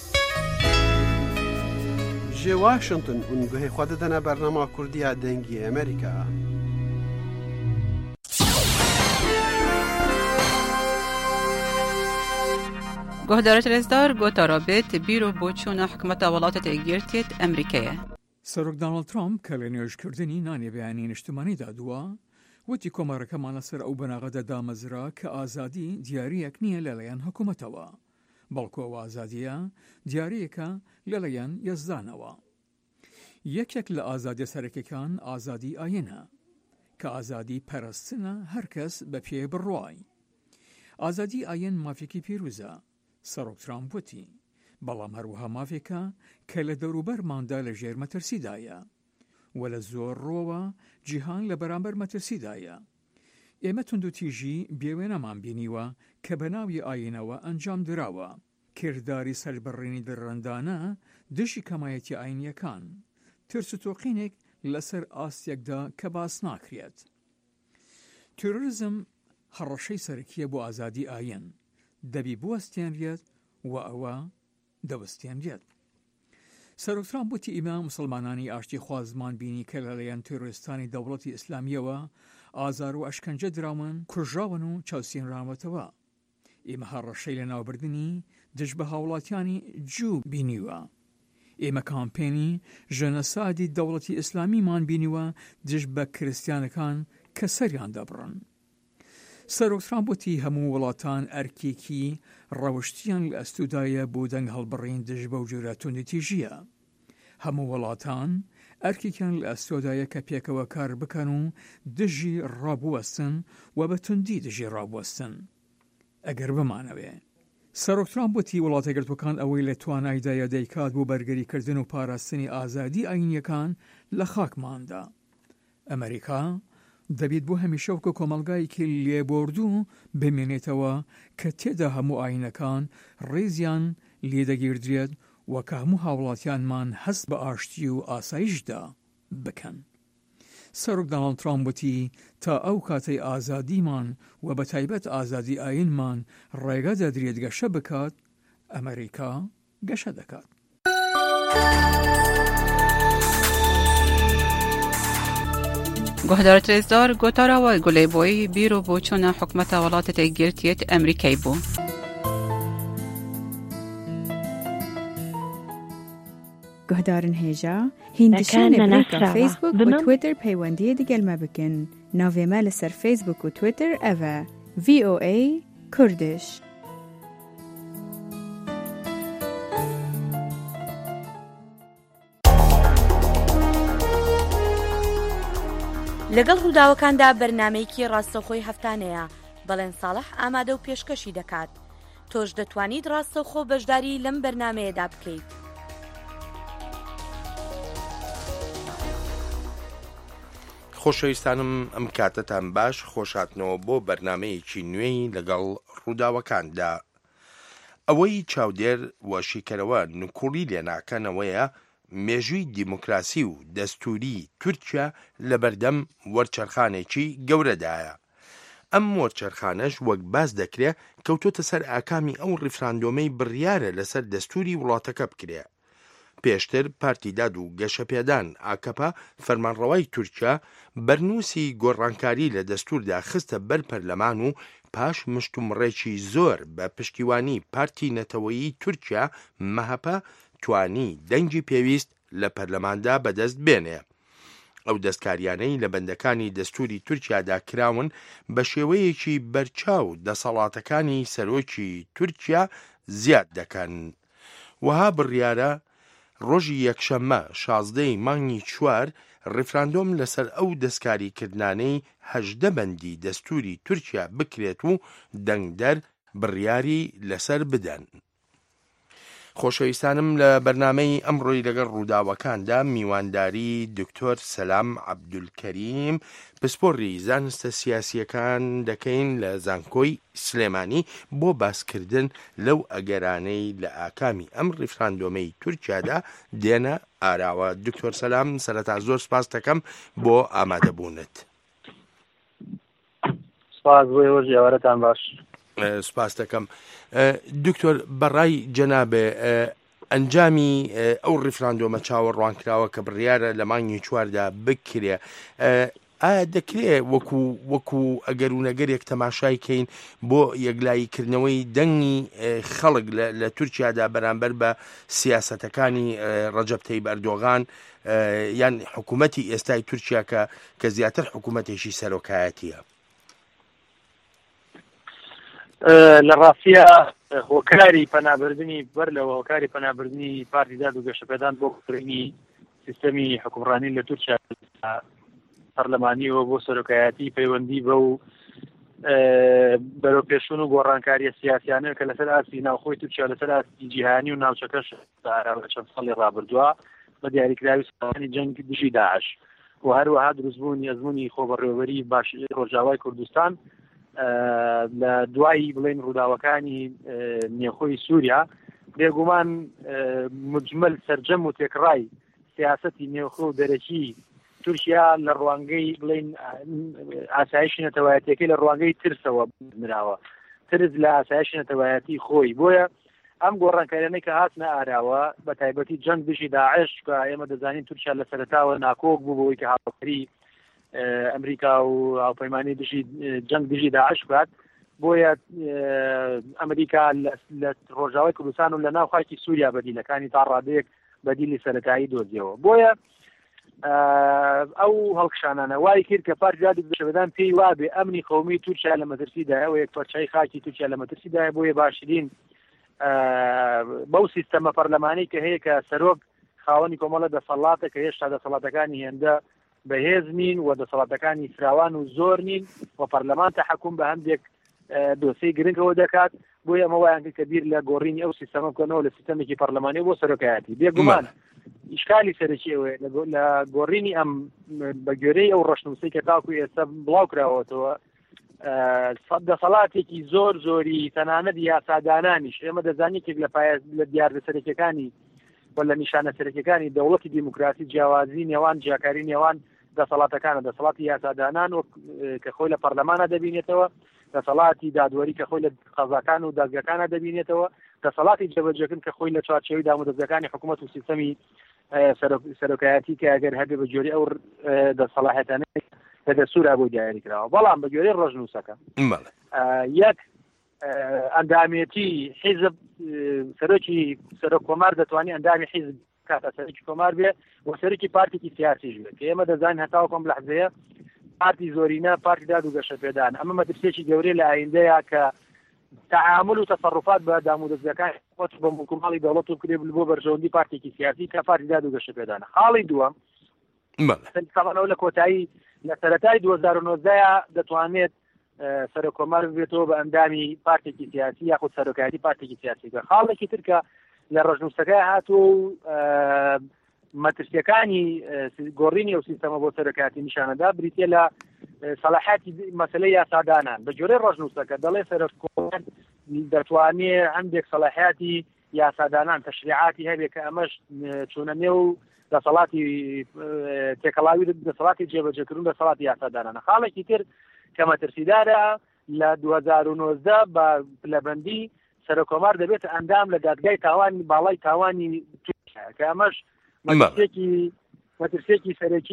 ji Washington û guhê xwe didine bernama Kurdiya dengî Amerîka. گهدار ترزدار گوتا رابط بیرو بۆچوونە حکومەتە وڵاتە تێگیرتێت ئەمریکایە. سەرۆک دانڵد ترامپ کە لە نوێژکردنی نانی بەیانی نیشتمانی دادووە وتی کۆمارەکەمان لەسەر ئەو بەناغەدا دامەزرا کە ئازادی دیاریەک نییە لەلایەن حکوومەتەوە. بەڵکو ئەو ئازادیە دیارەیەکە لەلایەن یەزدانەوە. یەکێک لە ئازادیە سەرەکیەکان ئازادی ئاینە کە ئازادی پەرستنە هەرکەس بە پێ بڕوای. ئازادی ئاین مافێکی پیرۆزە، سەرۆک ترامپ وتی، بەڵام هەروەها مافێکە کە لە دەوروبەرماندا لە ژێر مەترسیدایە و لە زۆر ڕۆوە جیهان لە بەرامبەر مەترسیدایە. ئێمە توندوتیژی بێوێنەمان بینیوە کە بەناوی ئاینەوە ئەنجام دراوە. کردداری سەربڕینی دڕندانە دژی کەمایەتی ئاینیەکان، ترس و تۆقینێک لەسەر ئاستێکدا کە باس ناکرێت. تۆرۆریزم هەڕەشەی سەرەکیە بۆ ئازادی ئاین، دەبی بوەستێنرێت و ئەوە دەوەستێنرێت. سەرۆک ترامپ وتی ئێمە موسڵمانانی ئاشتی خوازمان بینی کە لەلایەن تۆرۆریستانی دەوڵەتی ئیسلامیەوە ئازار و ئەشکەنجە دراون، کوژراون و چاوسێنراونەتەوە. ئێمە هەڕەشەی لە ناوبردنی دژ بە هاوڵاتیانی جوو بینیوە. ئێمە کامپێنی ژەنەسادی دەوڵەتی ئیسلامیمان بینیوە دژ بە کریستیانەکان کە سەریان دەبڕن. سەرۆک ترامپ وتی هەموو وڵاتان ئەرکێکی ڕەوشتیان لە ئەستودایە بۆ دەنگ هەڵبڕین دژ بەو جۆرە توندوتیژیە. هەموو وڵاتان ئەرکێکیان لە ئەستۆدایە کە پێکەوە کار بکەن و دژی ڕابوەستن و بە توندی دژی ڕابوەستن ئەگەر بمانەوێ. سەرۆک ترامپ وتی وڵاتە یەکگرتووەکان ئەوەی لە توانایدایە دەیکات بۆ بەرگەریکردن و پاراستنی ئازادی ئاینیەکان لە خاکماندا. ئەمریکا دەبێت بۆ هەمیشە وەکو کۆمەڵگایەکی لێبوردوو بمێنێتەوە کە تێدا هەموو ئاینەکان ڕێزیان لێدەگیردرێت و کە هەموو هاوڵاتیانمان هەست بە ئاشتی و ئاسایشدا بکەن. سەرۆک دۆناڵد ترامپ وتی تا ئەو کاتەی ئازادیمان و بە تایبەت ئازادی ئاینمان ڕێگە دەدرێت گەشە بکات، ئەمریکا گەشە دەکات. گۆهدار ترێزدار گۆتاراوە گولەیبۆی بیرۆ بۆ چۆنە حکومەتە وڵاتە تێگیرتێت ئەمریکای بوو. گۆهدارن هێژا هیندشانە بریکە فیسبوک و تویتر پەیوەندیە دیگەلمە بکەن. ناوێمە لەسەر فیسبوک و تویتر ئەڤە VOA کوردش. لەگەڵ ڕووداوەکاندا بەرنامەیەکی ڕاستەوخۆی هەفتانەیە بەڵێن ساڵح ئامادە و پێشکەشی دەکات. تۆش دەتوانیت ڕاستەوخۆ بەشداری لەم بەرنامەیەدا بکەیت. خۆشەویستانم ئەم کاتتان باش خۆشاتنەوە بۆ بەرنامەیەکی نوێی لەگەڵ ڕووداوەکاندا. ئەوەی چاودێر وە شیکەرەوە نکوڕی لێناکەنەوەیە مێژووی دیموکراسی و دەستوری تورکیا لە بەردەم وەرچەرخانێکی گەورەدایە. ئەم وەرچەرخانەش وەک باس دەکرێت کەوتۆتە سەر ئاکامی ئەو ڕیفراندۆمەی بڕیارە لەسەر دەستوری وڵاتەکە بکرێ. پێشتر پارتی داد و گەشەپێدان ئاکەپا فەرمانڕەوای تورکیا بەرنووسی گۆڕانکاری لە دەستوردا خستە بەر پەرلەمان و پاش مشتومڕێکی زۆر بە پشتیوانی پارتی نەتەوەیی تورکیا مەهەپە توانی دەنگی پێویست لە پەرلەماندا بەدەست بێنێ. ئەو دەستکاریانەی لە بەندەکانی دەستوری تورکیادا کراون بە شێوەیەکی بەرچاو دەسەڵاتەکانی سەرۆکی تورکیا زیاد دەکەن. وەها بڕیارە ڕۆژی یەکشەممە 16 مانگی 4 ڕیفراندۆم لەسەر ئەو دەستکاریکردانەی 18 بەندی دەستوری تورکیا بکرێت و دەنگدەر بڕیاری لەسەر بدەن. خۆشەویستانم لە بەرنامەی ئەمڕۆی لەگەڵ ڕووداوەکاندا میوانداری دکتۆر سەلام عەبدولکەریم پسپۆڕی زانستە سیاسیەکان دەکەین لە زانکۆی سلێمانی بۆ باسکردن لەو ئەگەرانەی لە ئاکامی ئەم ڕیفراندۆمەی تورکیادا دێنە ئاراوە. دکتۆر سەلام سەرەتا زۆر سپاس دەکەم بۆ ئامادەبوونت. سپاس بۆ ێوەژێوارەتان باش. سپاس دەکەم. دکتۆر بەڕای جەنابێ ئەنجامی ئەو ڕیفراندۆمە چاوەڕوانکراوە کە بڕیارە لە مانگی 4دا بکرێ ئایا دەکرێت وەکو ئەگەر و نەگەرێک تەماشای کەین بۆ یەکلاییکردنەوەی دەنگی خەڵک لە تورکیادا بەرامبەر بە سیاسەتەکانی ڕەجەب تەیب ئەردۆغان یان حکوومەتی ئێستای تورکیا کە زیاتر حکوومەتێکی سەرۆکایەتیە؟ لە ڕاستیە هۆکاری پەنابردنی بەر لەوە هۆکاری پەنابردنی پارتی داد و گەشەپێدان بۆ کڕینی سیستەمی حکومڕانی لە تورکیا پەرلەمانیەوە بۆ سەرۆکایەتی پەیوەندی بە و بەرەوپێشون و گۆڕانکاریە سیاسیانە کە لەسەر ئاستی ناوخۆی تورکیا لەسەر ئاستی جیهانی و ناوچەکەش لە چەند ساڵی ڕابردووە بە دیاریکراوی سەڵانی جەنگ دژی داعش و هەروەها دروستبوونی ئەزموونی خۆبەڕێوەبەری باش ڕۆژاوای کوردستان لە دوایی بڵێن ڕووداوەکانی نێوخۆی سووریا بێگومان مجمل سەرجەم و تێکڕای سیاسەتی نێوخۆ و دەرەکی تورکیا لە ڕوانگەی بڵێن ئاسایشی نەتەوایەتیەکەی لە ڕوانگەی ترسەوە نراوە ترس لە ئاسایشی نەتەوایەتی خۆی بۆیە ئەم گۆڕانکاریانەی کە هاتنە ئاراوە بە تایبەتی جەنگ دژی داعش کە ئێمە دەزانین تورکیا لە سەرەتاوە ناکۆک بوو بەوەی کە هاوکاری ئەمریکا و هاوپەیمانی جەنگ دژی داعش بات بۆیە ئەمریکا لە ڕۆژاوای کوردستان و لە ناو خاکی سووریا بەدیلەکانی تا ڕادەیەک بەدیلی سەرەتایی دۆزیەوە بۆیە ئەو هەڵکشانانە وای کرد کە پارتی داد و گەشەپێدان پێی وابێ ئەمنی قەومی تورکیا لە مەترسیدایە و یەکپەرچەی خاکی تورکیا لە مەترسیدایە بۆیە باشترین بەو سیستەمە پەرلەمانەی کە هەیە کە سەرۆک خاوەنی کۆمەڵە دەسەڵاتە کە هێشتا دەسەڵاتەکانی هێندە بەهێز نین و دەسەڵاتەکانی فراوان و زۆر نین و پەرلەمان تەحکوم بە هەندێک دۆسەی گرنگەوە دەکات بۆیە ئەمە وایان کە بیر لە گۆڕینی ئەو سیستەمە بکەنەوە لە سیستەمێکی پەرلەمانی بۆ سەرۆکایەتی بێگومان ئیشکالی سەرەکی ئەوەیە لە گۆڕینی ئەم بە گوێرەی ئەو ڕەشنووسەی کە تاکو ئێستا بڵاو کراوەتەوە دەسەڵاتێکی زۆر زۆری تەنانەت یاسادانانیش ئێمە دەزانێتێک لە دیاردە سەرەکیەکانی و لە نیشانە سەرەکیەکانی دەوڵەتی دیموکراسی جیاوازی نێوان جیاکاری نێوان دەسەڵاتەکانە دەسەڵاتی یاسادانان و کە خۆی لە پەرلەمانە دەبینێتەوە دەسەڵاتی دادوەری کە خۆی لە قەزاکان و دادگاکانە دەبینێتەوە دەسەڵاتی جێبەجێکردن کە خۆی لە چوارچێوەی دامودەستگاکانی حکوومەت و سیستەمی سەرۆکایەتی کە ئەگەر هەبێ بە جۆری ئەو دەسەڵاحەتانەی کە دەسوورا بۆ دیاری کراوە بەڵام بە گوێرەی ڕەشنووسەکە یەک ئەندامێتی حیزب سەرۆک کۆمار دەتوانێت ئەندامی حیزب کاتە سەرۆکی کۆمار بێ و سەرۆکی پارتێکی سیاسیش بێت کە ئێمە دەزانین هەتاوەکۆم لە حزەیە پارتی زۆرینە پارتی داد و گەشەپێدان ئەمە مەترسێکی گەورەی لە ئایندەیە کە تعامل و تەفەڕوفات بە دامودەستگاکان بە حکومەڵی دەوڵەت و بکرێ بۆ بەرژەوەندی پارتێکی سیاسی کە پارتی داد و گەشەپێدانە خاڵی دووەم لە کۆتایی لە سەرەتای 2009 دەتوانێت سەرۆک کۆمار بێتەوە بە ئەندامی پارتێکی سیاسی یاخود سەرۆکایەتی پارتێکی سیاسی کە خاڵێکی ترکە لە ڕەشنووسەکەی هاتووە و مەترسیەکانی گۆڕینی ئەو سیستەمە بۆ سەرۆکایەتی نیشانەدا بریتە لە سەلاحیەتی مەسەلەی یاسادانان بە جۆرەی ڕەشنووسەکە دەڵێ سەرۆک کۆمار دەتوانێت هەندێک سەلاحیەتی یاسادانان تەشریعاتی هەبێت کە ئەمەش چوونە نێو دەسەڵاتی تێکەڵاوی دەسەڵاتی جێبەجێکردن دەسەڵاتی یاسادانانە خاڵێکی تر کە مەترسیدارە لە 2019 بە پلەبەندی سەرۆک کۆمار دەبێت ئەندام لە دادگای تاوانی باڵای تاوانی کە ئەمەش مەترسێکی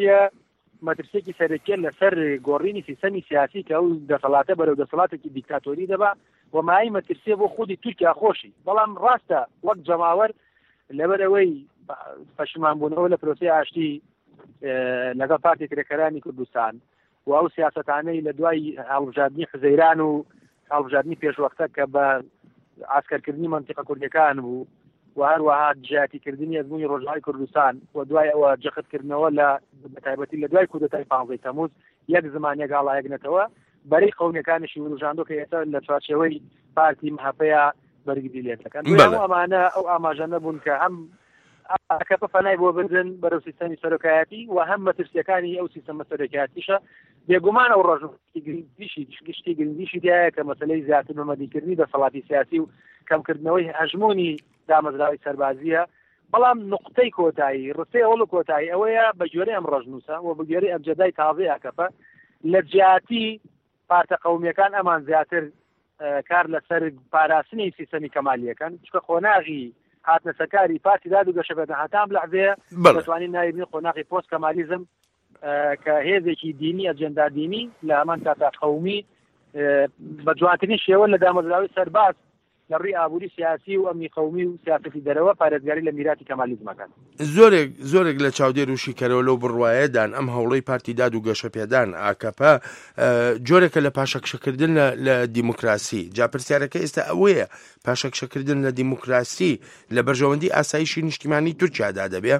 سەرەکیە لەسەر گۆڕینی سیستەمی سیاسی کە ئەو دەسەڵاتە بەرەو دەسەڵاتێکی دیکتاتۆری دەبا و مای مەترسیە بۆ خودی تورکیا خۆشی بەڵام ڕاستە وەک جەماوەر لەبەر ئەوەی پەشیمانبوونەوە لە پرۆسی ئاشتی لەگەڵ پارتی کرێکەرانی کوردستان و ئەو سیاسەتانەی لە دوای هەڵبژاردننی حزەیران و هەڵبژاردننی پێشوەختە کە بە ئاسکەرکردنی مەنتیقە کوردەکان بوو و هەروەها دژاتیکردنی ئەزموونی ڕۆژاوای کوردستان و دوای ئەوە جەختکردنەوە لە بەتایبەتی لە دوای کودەتای 15 تەمووز یەک زمانیە گاڵایەکنێتەوە بەرەی قەومیەکانیشی وروژاندۆ کە ئێستا لە چوارچێوەی پارتی مەهەپەیە بەرگری لێ دەکەن ئەمانە ئەو ئاماژە نەبوون کە هەم ئەکەپە فەنای بۆ بردن بەرەو سیستەمی سەرۆکایەتی و هەم مەترسیەکانی ئەو سیستەمە سەرۆکایەتیشە بێگومان ئەو ڕۆژگشتی گرنگیشی دایە کە مەسەلەی زیاتر بەمەدیکردنی دەسەڵاتی سیاسی و کەمکردنەوەی هەژمۆنی دامەزراوی سەربازیە بەڵام نقطەی کۆتایی ڕستەی ئەوڵ کۆتایی ئەوەیە بە گوێرەی ئەم ڕەشنووسە و بە گوێرەی ئەمجەدای تازەی ئەکەپە لە جیاتی پارتە قەومیەکان ئەمان زیاتر کار لەسەر پاراستنی سیستەمی کەمالیەکان چکە خۆناغی هاتنەسەکاری پارتی داد و گەشەپێدان هەتام لەحزەیە دەتوانین ناویبنی خۆناغی پۆست کەمالیزم کە هێزێکی دینی ئەجەندا دینی لە هەمان کاتا قەومی بە جوانترین شێوە لە دامەزراوی سەرباز لە ڕووی ئابووری سیاسی و ئەمنی قەومی و سیاسەتی دەرەوە پارێزگاری لە میراتی کەمالیزمەکان زۆرێک لە چاودێر و شیکەرەوە لەو بڕوایەدان ئەم هەوڵەی پارتی داد و گەشەپێدان ئاکەپە جۆرێکە لە پاشەکشەکردن لە دیموکراسی جا پرسیارەکە ئێستا ئەوەیە پاشەکشەکردن لە دیموکراسی لە بەرژەوەندی ئاسایشی نیشتیمانی تورکیادا دەبێت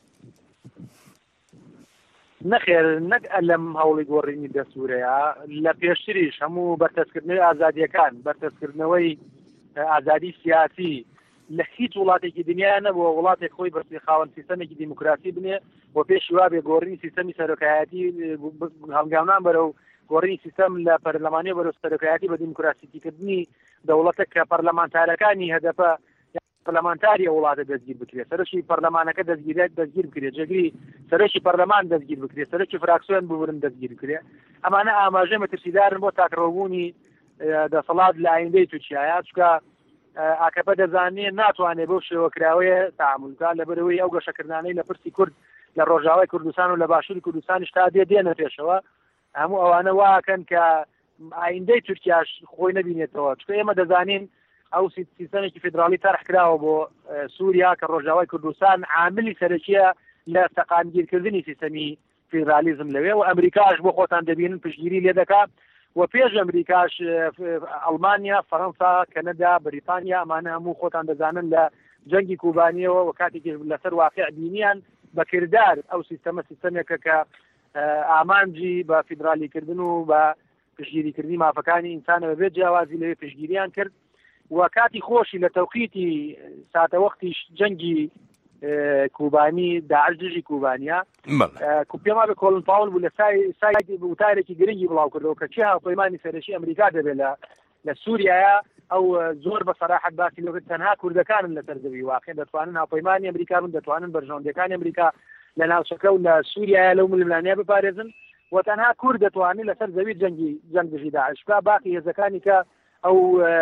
نەخێر نەک لەم هەوڵی گۆڕینی دەسوورەیە لە پێشتریش هەموو بەرتەسکردنەوەی ئازادیەکان بەرتەسکردنەوەی ئازادی سیاسی لە هیچ وڵاتێکی دنیا نەبووە وڵاتێک خۆی بەرسی خاوەن سیستەمێکی دیموکراسی بنێ و پێشی وا بێ گۆڕینی سیستەمی سەرۆکایەتی هەڵگاونان بەرەو گۆڕینی سیستەم لە پەرلەمانی بەرەو سەرۆکایەتی بە دیموکراسیکردنی دەوڵەتە کە پەرلەمانتارەکانی هەدەپە پەرلەمانتاری وڵاتە دەستگیر بکرێت سەرۆکی پەرلەمانەکە دەستگیر بکرێت جێگری سەرۆکی پەرلەمان دەستگیر بکرێت سەرۆکی فراکسیۆن ببرن دەستگیر بکرێت ئەمانە ئاماژە مەترسیدارن بۆ تاکڕەوبوونی دەسەڵات لە ئایندەی تورکیایە چکە ئاکەپە دەزانێت ناتوانێت بەو شێوەکراوەیە تعاملکە لەبەرەوەی ئەو گەشەکردانەی لە پرسی کورد لە ڕۆژاوای کوردستان و لە باشووری کوردستانیش تا دێنە پێشەوە هەموو ئەوانە واکەن کە ئایندەی تورکیاش خۆی نەبینێتەوە چکە ئێمە دەزانین ئەو سیستەمێکی فێدراڵی تەرح کراوە بۆ سووریا کە ڕۆژاوای کوردستان عاملی سەرەکیە لە سەقامگیرکردنی سیستەمی فێدرالیزم لەوێ و ئەمریکاش بۆ خۆتان دەبینن پشتگیری لێ دەکات و پێش ئەمریکاش ئەڵمانیا فەڕەنسا کەنەدا بریتانیا ئەمانە هەموو خۆتان دەزانن لە جەنگی کوبانیەوە و کاتێکی لەسەر واقع بینیان بەکردار ئەو سیستەمێکە کە ئامانجی بە فیدرالیکردن و بە پشگیریکردنی مافەکانی ئینسانە بەبێت جیاوازی لەوێ پشگیریان کرد و کاتی خۆشی لە تەوقیتی ساتەوەختیش جەنگی کوبانی داعش دژی کوبانیا پێما بە کۆلن پاول بوو لە سای وتارێکی گرنگی بڵاو کردەوە کە چی هاوپەیمانی سەرەکی ئەمریکا دەبێت لە سووریایە ئەو زۆر بە سەراحەت باسی لەوە تەنها کوردەکانن لە سەردەوی واقع دەتوانن هاوپەیمانی ئەمریکا بن دەتوانن بەرژەوەندەکانی ئەمریکا لە ناوچەکە و لە سووریایە لەو ململانیا بپارێزن و تەنها کورد دەتوانن لەسەر زەوی جەنگ دژی داعش کا باقی هێزەکانی کە ئەو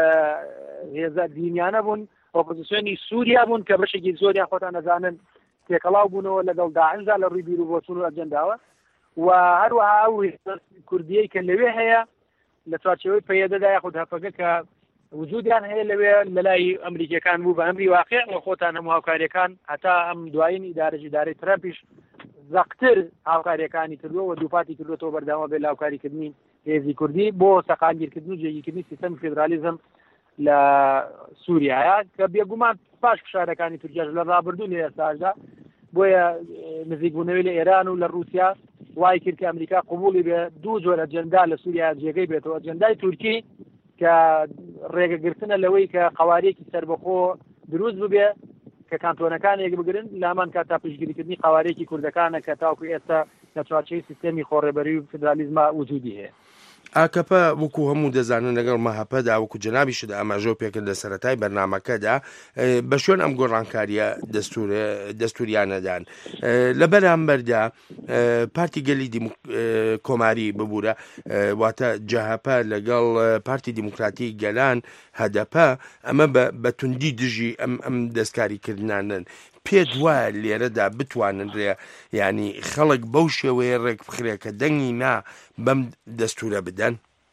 هێزە دینیانە بوون ئۆپۆزیسیۆنی سووریا بوون کە بەشێکی زۆریان خۆتان نەزانن تێکەڵاو بوونەوە لەگەڵ داعشدا لە ڕووی بیر و بۆچوون و ئەجەنداوە و هەروەها ئەو کوردیەی کە لەوێ هەیە لە چوارچێوەی پەیەدەدا یاخود هەفەکە کە وجودیان هەیە لەوێ لە لای ئەمریکیەکان بوو بە ئەمری واقع و خۆتان هەموو هاوکاریەکان هەتا ئەم دوایین ئیدارەی ترامپیش زەقتر هاوکاریەکانی کردووە و دووپاتی کردوێتەوە بەردەوام بێت لە هاوکاریکردنی هێزی کوردی بۆ سەقامگیرکردن و جێگیرکردنی سیستەم فێدرالیزم لە سووریایە کە بێگومان پاش فشارەکانی تورکیاش لە ڕابردوو لە ئێستاشدا بۆیە نزیکبوونەوەی لە ئێران و لە رووسیا وای کرد کە ئەمریکا قبوڵی بێ دوو جۆرە ئەجەندا لە سووریا جێگەی بێتەوە ئەجەندای تورکی کە ڕێگەگرتنە لەوەی کە قوارەیەکی سەربەخۆ دروست ببێ کە کانتۆنەکان یەک بگرن لامان کاتا پشگیریکردنی قوارەیەکی کوردەکانە کە تاوکو ئێستا لە چوارچێی سیستەمی خۆڕێبەری و فدرالیزما وجودی هەیە. ئاکەپە وەکو هەموو دەزانن لەگەڵ مەهەپەدا وەکو جەنابیشدا ئاماژە پێکرد لە سەرەتای بەرنامەکەدا بە شوێن ئەم گۆڕانکاریە دەستوریانەدان لە بەرامبەردا پارتی گەلی کۆماری ببوورە واتە جەهەپە لەگەڵ پارتی دیموکراتی گەلان هەدەپە ئەمە بە توندی دژی ئەم دەستکاریکردنانن پێت وایە لێرەدا بتوانن ینی خەڵک بەو شێوەیە ڕێک بخرێ کە دەنگی نا بەم دەستورە بدەن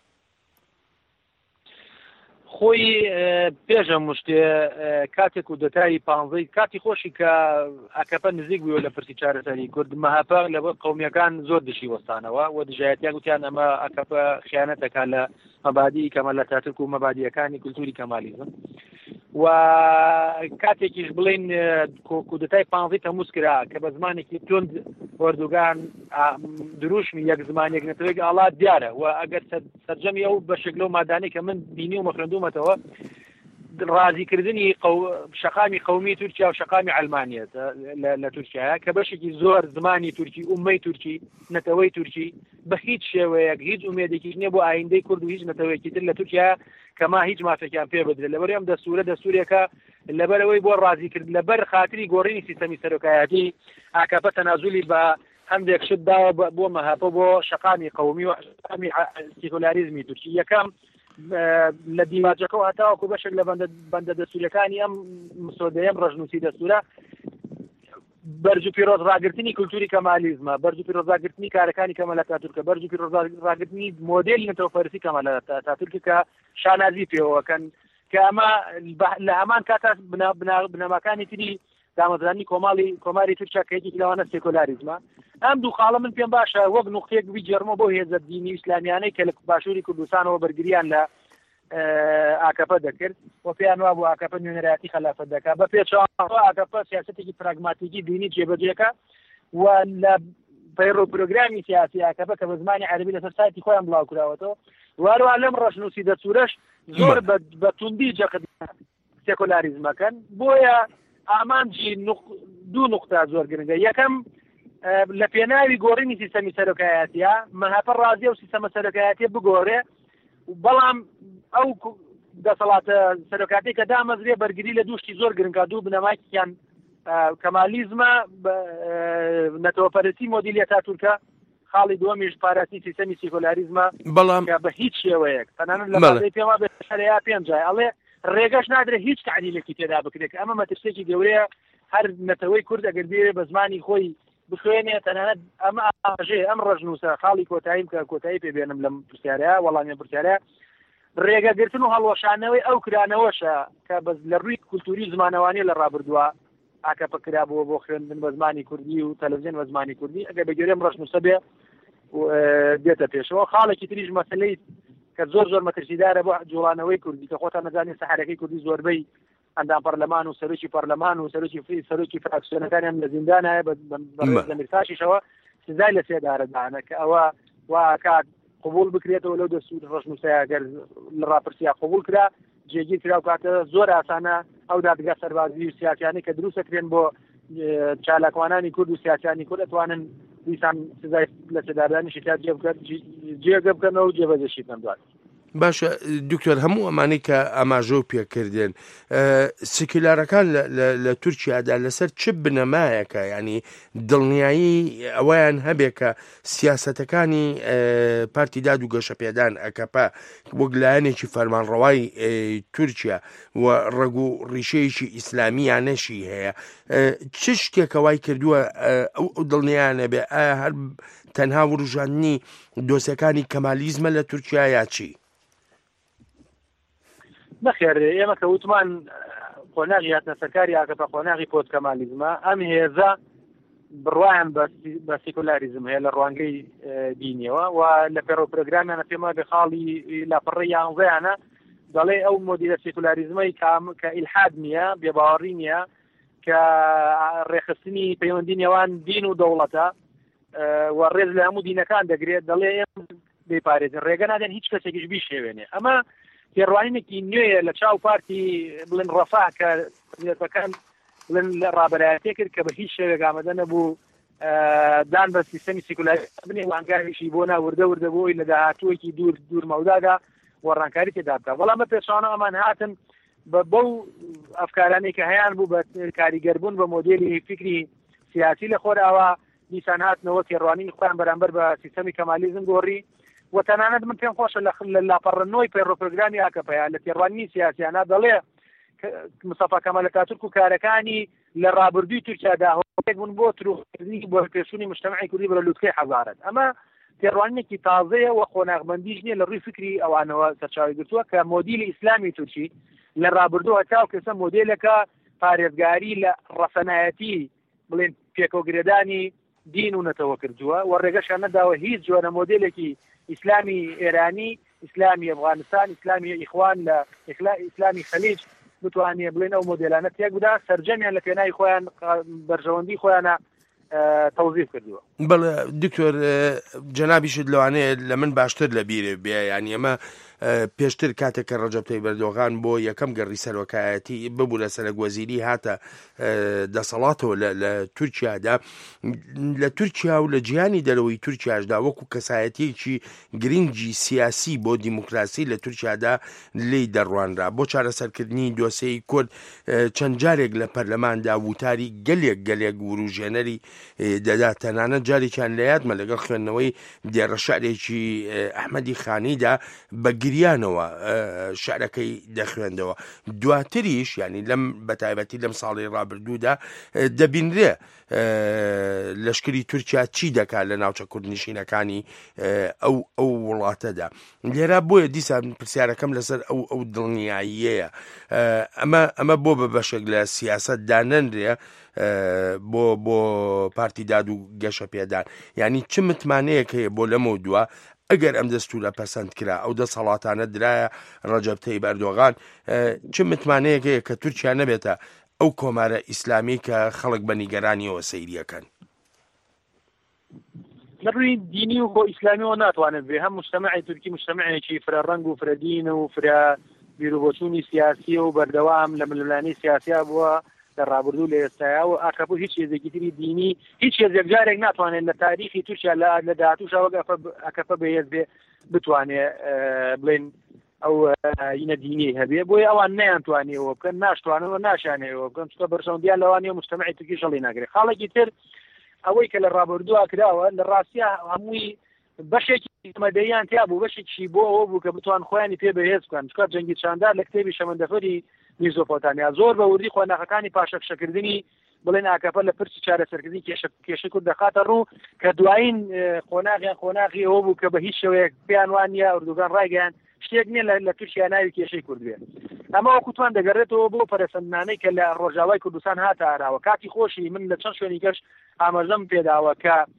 خۆی پێشە مشتێ کاتێک و دەتایی پانزەی کاتی خۆشی کە ئاکەپە نزیک بووە لە پرسی چارەسەری کورد مەهاپە لەبەر قەومیەکان زۆر دشی وەستانەوە و دژایەتیان گوتیان ئەمە ئاکەپە خیانەتەکە لە مەبادی کەمال لە تاترک و مەبادیەکانی کولتوری کەمالیزم و کاتێکیش بڵین کودەتای پانزەی تەمووز کرا کە بە زمانێکی تند وەردوگان دروشمی یەک زمانێک نەتەوەی ئاڵات دیارە و ئەگەر سەرجەمی ئەو بەشێک لەو مادانەی کە من بینی و مەخرەندومەتەوە ڕازیکردنی شەقامی قەومی تورکیا و شەقامی ئەلمانیە لە تورکیایە کە بەشێکی زۆر زمانی تورکی ئومەی تورکی نەتەوەی تورکی بە هیچ شێوەیەک هیچ ئومێدێکیش نییە بۆ ئایندەی کورد و هیچ نەتەوەیەکی تر لە تورکیا کەما هیچ مافێکیان پێ بدرێت لەبەر ئەم دەستورێکە لەبەرەوەی بۆ ڕازیکرد لەبەر خاتری گۆڕینی سیستەمی سەرۆکایەتی ئاکەپە تەنازولی بە هەندێک شت داوە بۆ مەهاپە بۆ شەقامی قەومی و شەقامی سیکولاریزمی تورکی یەکەم لە دیماجەکە و هەتاوەکو بەشێک لە بەندە دەستوریەکانی ئەم مسۆدەیەم ڕژنووسی دەستورە بەرج و پیرۆزڕاگرتنی کولتوری کەمالیزمە بەرج و پیرۆزڕاگرتنی کارەکانی کەمال ئاتاتورکە بەرج و پیرۆزڕاگرتنی مۆدێلی نەتەوەفەرسی کەمال ئاتاتورک کە شانازی پێوەکەن کە ئەمە لە هەمان کاتا بنەماکانی تری دامەزرانی کۆماری تورکیا کە یەکێکی لەوانە سێکۆلاریزمە ئەم دوو خاڵە من پێم باشە وەک نوقتەیەک بیجێڕمەوە بۆ هێزە دینی ئیسلامیانەی کە لە باشووری کوردستانەوە بەرگریان لە ئاکەپە دەکرد و پێیان وا بۆ ئاکەپە نوێنەرایەتی خەلافەت دەکا بە پێچەوە ئاکەپە سیاسەتێکی پراگماتیکی دینی جێبەجێەکە و لە پەیڕۆ پرۆگرامی سیاسی ئاکەپە کە بە زمانی عەربی لەسەر سایتی خۆیان بڵاو کراوەتەوە واروها لەم ڕەشنووسی دەستورەش زۆر بە توندی جەقت سێکۆلاریزمەکەن بۆیە ئامانجی دوو نقطە زۆر گرنگە یەکەم لە پێناوی گۆڕینی سیستەمی سەرۆکایەتیە مەهاپە ڕازیە و سیستەمە سەرۆکایەتیە بگۆڕێ بەڵام ئەو دەسەڵاتە سەرۆکاتی کە دامەزرێ بەرگری لە دووشتی زۆر گرنگە دوو بنەماکیان کەمالیزمە نەتەوەپەرستی مۆدیلی ئاتاتورکە خاڵی دووەمیش پاراستنی سیستەمی سیکۆلاریزمە بەڵام بە هیچ شێوەیەک تەنانەت لە بەڵێ پێما بێت شەرەیە پێم جای ئەڵێ ڕێگەش نادرێت هیچ تعدیلێکی تێدا بکرێت ئەمە مەترسێکی گەورەیە هەر نەتەوەی کورد ئەگەر بێ بە زمانی خۆی بخوێنێ تەنانەت ئەمە ئاژێ ئەم ڕژنووسە خاڵی کۆتاییم کە کۆتایی پێبێنم لەم پرسیارەیە وەڵامی پرسیارەیە ڕێگەگرتن و هەڵوەشانەوەی ئەو کرانەوەشە کە بەس لە ڕووی کولتوری زمانەوانی لە ڕابردووە ئاکەپە کرابووە بۆ خوێندن بە زمانی کوردی و تەلەڤیزیۆن بە زمانی کوردی ئەگەر بەگوێرەم ڕژنووسە بێ دێتە پێشەوە خاڵێکی تریش مەسەلەی کە زۆر مەترسیدارە بۆ جوڵانەوەی کوردی کە خۆتان نەزانێت سەحارەکەی کوردی زۆربەی ئەندام پەرلەمان و سەرۆکی پەرلەمان و سەرۆکی فراکسیۆنەکانیان لە زیندانایە بە میرساشیشەوە سزای لە سێدارەدانە کە ئەوە وا کات قبول بکرێتەوە لەو دەستور ڕەشنووسەیە گەر لە ڕاپرسیا قبول کرا جێگیر کرا و کاتە زۆر ئاسانە ئەو دادگا سەربازی و سیاسیانی کە دروستەکرێن بۆ چالاکوانانی کورد و سیاسیانی کورد ئەتوانن دیسان سزای لە سێدارەدانیشی تا جێگە بکەنەوە و جێبەجێشی بکەن دوات. باشە دکتۆر هەموو ئەمانەی کە ئاماژە و پێکردێن سکیلارەکان لە تورکیادا لەسەر چ بنەمایەکە ینی دڵنیایی ئەویان هەبێ کە سیاسەتەکانی پارتی داد و گەشەپێدان ئەکەپا وەک لایەنێکی فەرمانڕەوای تورکیا و ڕێگ و ڕیشەیەکی ئیسلامیانەشی هەیە چ شتێکەوای کردووە ئەو دڵنیایانە بێ ئایا هەر تەنها وروژاندنی دۆسیەکانی کەمالیزمە لە تورکیا یا چی؟ نەخێر ئێمە کە وتمان قۆناغی هاتنەسەرکاری ئاکەپە قۆناغی پۆست کەمالیزمە ئەم هێزە بڕوایان بە سیکولاریزم هەیە لە ڕوانگەی دینیەوە و لە پێڕۆپرۆگرامیانە پێمە بێ خاڵی لاپەڕی یانزەیانە دەڵێ ئەو مۆدیلە سیکولاریزمەی کە ئیلحاد نییە بێباوەڕی نییە کە ڕێخستنی پەیوەندی نێوان دین و دەوڵەتە و ڕێز لە هەموو دینەکان دەگرێت دەڵێ ئێمە بێپارێزن ڕێگە نادێن هیچ کەسێکیش بیشێوێنێ ئەمە تێڕوانینێکی نوێیە لە چاو پارتی بڵێن ڕەفا کە حزبەکان بڵێن لە ڕابەرایەتێ کرد کە بە هیچ شێوێک ئامادە نەبوو دان بە سیستەمی سیکولاریزم بنێ وانگاویشی بۆ وردە بۆی لە داهاتووەکی دوور مەودادا وەڕانکاری تێدا بکە بەڵام بە پێشانە ئەمان هاتن بەو ئەفکارانەی کە هەیان بوو بە کاریگەربوون بە مۆدێلی فکری سیاسی لە خۆراوە دیسان هاتنەوە تێڕوانینی خۆیان بەرامبەر بە سیستەمی کەمالیزم گۆڕی و تەنانەت من پێم خۆشە لە لاپەڕەنەوەی پەیڕۆپرۆگرامی ئاکەپەیە لە تێڕوانینی سیاسیانە دەڵێ مستەفا کەمال ئاتاتورک و کارەکانی لە ڕابردووی تورکیادا هەڵەیەک بوون بۆ تروخکردنی بۆ پێشوونی مجتەمەعی کوردی بە لوتکەی حەزارەت ئەمە تێڕوانینێکی تازەیە و خۆناغبەندیش نییە لە ڕووی فکری ئەوانەوە سەرچاوی گرتووە کە مۆدیلی ئیسلامی تورکی لە ڕابردوو هەتاو کەسە مۆدێلەکە پارێزگاری لە ڕەسەنایەتی بڵێن پێکەوەگرێدانی دین و نەتەوە کردووە و ڕێگەشان نەداوە هیچ جۆرە مۆدێلێکی ئیسلامی ئێرانی ئیسلامی ئەفغانستان ئیسلامی ئیخوان لە ئیسلامی خەلیج بتوانێت بڵێن ئەو مۆدێلانە تێک بدا سەرجەمیان لە پێناوی خۆیان بەرژەوەندی خۆیانە تەوزیف کردووە. بەڵێ دکتۆر جەنابیشت لەوانەیە لە من باشتر لە بیرێ بێ یانی ئەمە پێشتر کاتێک کە ڕەجەب تەیب ئەردۆغان بۆ یەکەم گەڕی سەرۆکایەتی ببوو لە سەرۆکوەزیری هاتە دەسەڵاتەوە لە تورکیادا لە تورکیا و لە جیهانی دەرەوەی تورکیاشدا وەکو کەسایەتیەکی گرنگی سیاسی بۆ دیموکراسی لە تورکیادا لێی دەڕوانرا بۆ چارەسەرکردنی دۆسەی کورد چەند جارێک لە پەرلەماندا وتاری گەلێک وروژێنەری دەدا تەنانەت جارێکیان لە یادمە لەگەڵ خوێندنەوەی دێڕە شارێکی ئەحمەدی خانیدا بە گریانەوە شعرەکەی دەخوێندەوە دواتریش ینی لەم بەتایبەتی لەم ساڵی ڕابردوودا دەبینرێ لەشکری تورکیا چی دەکات لە ناوچە کوردنشینەکانی ئەو وڵاتەدا لێرە بۆیە دیسان پرسیارەکەم لەسەر ئەو دڵنیاییەیە ئەمە بۆ بە بەشێک لە سیاسەتدا نەنرێ بۆ پارتی داد و گەشە پێدان ینی چ متمانەیەک هەیە بۆ لەمە دووە ئەگەر ئەم دەستورە پەسەند کرا ئەو دەسەڵاتانە درایە ڕەجەب تەیب ئەردۆغان چ متمانەیەک هەیە کە تورکیا نەبێتە ئەو کۆمارە ئیسلامی کە خەڵک بە نیگەرانیەوە سەیریەکەن لە ڕووی دینی و خۆ ئیسلامیەوە ناتوانێت بێ هەم مجتەمەعی تورکی مجتەمەعێکی فرە ڕەنگ و فرەدین و فرە بیرۆبۆچوونی سیاسی و بەردەوام لە ململانی سیاسیا بووە لە ڕابردوو لە ئێستایا و ئاکەپۆ هیچ هێزێکی تری دینی هیچ هێزێک جارێک ناتوانێت لە تاریخی تورکیا لە داهاتووشەوە ئاکەپە بەهێز بێ بتوانێت بڵێن ئەو ئینە دینی هەبێ بۆی ئەوان نەیانتوانێەوە بکەن ناشتوانەوە ناشانەوە بکەن چکە بەرژەوەندیان لەوانەیە مجتەمەعی تورکی شەڵی ناگرێت خاڵێکی تر ئەوەی کە لە ڕابردووە کراوە لە ڕاستیە هەمووی بەشێکی مەدەیان تیا بوو بەشێکی بۆ ئەوە بوو کە بتوان خۆیانی پێ بەهێز بکەن چکە جەنگی چاندار لە کتێبی شەمەندەفەری میزۆپۆتامیا زۆر بە وردی خۆناغەکانی پاشەکشەکردنی بڵێن ئاکەپە لە پرسی چارەسەرکردنی کێشە کورد دەخاتە ڕوو کە دوایین خۆناغی ئەوە بوو کە بە هیچ شێوەیەک پێیان وان نیە ئەردوگان ڕایگەیان شتێک نییە لە تورکیا ناوی کێشەی کورد بێت ئەمە وەکوتوان دەگەڕێتەوە بۆ پەرەسەندانەی کە لە ڕۆژاوای کوردستان هاتە ئاراوە کاتی خۆشی من لە چەند شوێنی کەش ئاماژەم پێداوە کە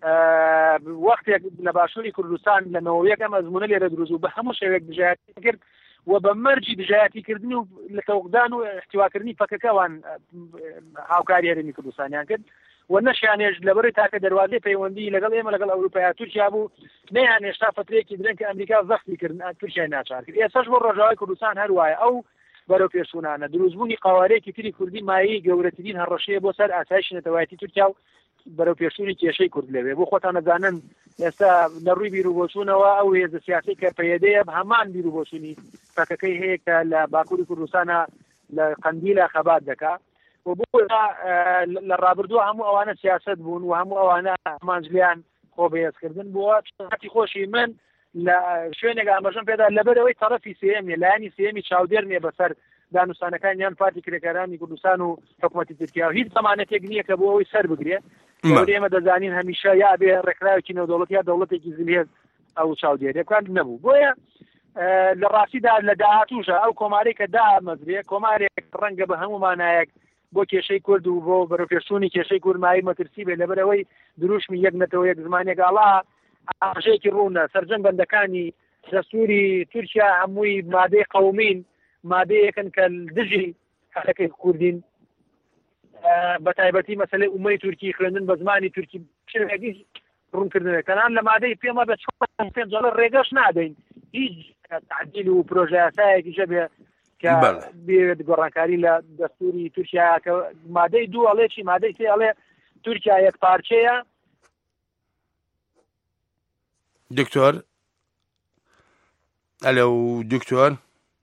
وەختێک لە باشووری کوردستان لەمەوە یەکەم ئەزمونە لێرە دروست بە هەموو شێوێک دژایەتی کرد و بە مەرجی دژایەتیکردن و لە تەوقدان و احتیواکردنی پەکەکەوان هاوکاری هەرێمی کوردستانیان کرد و نەشیانێژ لەبەرەوەی تاکە دەواازەی پەیوەندی لەگەڵ ئێمە لەگەڵ ئەوروپای تورکیا بوو نەیان هێشتا فترەیەکی درێن کە ئەمریکا زەختی کردن تورکیای ناچار کرد ئێستاش بۆ ڕۆژاوای کوردستان هەروایە ئەو بەرەو پێشوونانە دروستبوونی قوارەیەکی تری کوردی مایەی گەورەترین هەڕەشەیە بۆ سەر ئاسایشی نەتەوایەتی تورکیا و بەرەو پێشوونی کێشەی کورد لەوێ بۆ خۆتان نەزانن ئێستا لە ڕووی بیرروبۆچوونەوە ئەو هێزە سیاسی کە پەیدەیە هەمان بیرروبۆچوونی پەکەکەی هەیە کە لە باکووری کوردستانە لە قەندیلە خەبات دەکا و بۆ لە ڕابردووە هەموو ئەوانە سیاست بوون و هەموو ئەوانە مانجلیان خۆ بەهێزکردن بووە چاتی خۆشی من لە شوێنێک ئاماژەم پێدا لەبەرەوەی تەرەفی سێمیە لایانی سێمی چاودێر نیە بەسەر دانوستانەکان یان پارتی کرێکارانی کوردستان و حکوومەتی تورکیا و هیچ زمانەتێک نییە کە بۆ ئەوەی سەر بگرێ ئێمە دەزانین هەمیشە یا بێ ڕێکراوێکی نێودەوڵەت یا دەوڵەتێکی زلهێز ئەو چاودێریەکان نەبوو بۆیە لە ڕاستیدا لە داهاتووشە ئەو کۆمارەی کە دامەزرێ کۆمارێک ڕەنگە بە هەموو مانایەک بۆ کێشەی کورد و بۆ بەرەوپێشوونی کێشەی کورمایی مەترسی بێ لەبەرەوەی دروشمی یەک نەتەوە یەک زمانێک ئاڵا ئاژەیەکی ڕوونە سەرجەم بەندەکانی دەستوری تورکیا هەمووی مادەی قەومین مادەیەکن کە دژی حرەکەی کوردین بە تایبەتی مەسەلەی ئومەی تورکی خوێندن بە زمانی تورکی شێوەیەکی ڕوونکردنەوە کەنان لە مادەی پێمە بە 4 جۆڵە ڕێگەش نادەین هیچ تعدیل و پرۆژە یاسایەکی شەبێ کە بێت گۆڕانکاری لە دەستوری تورکیا کە مادەی 2 ئەڵێ چی مادەی 3 ئەڵێ تورکیا یەک پارچەیە دکتۆر ئەلۆ دکتۆر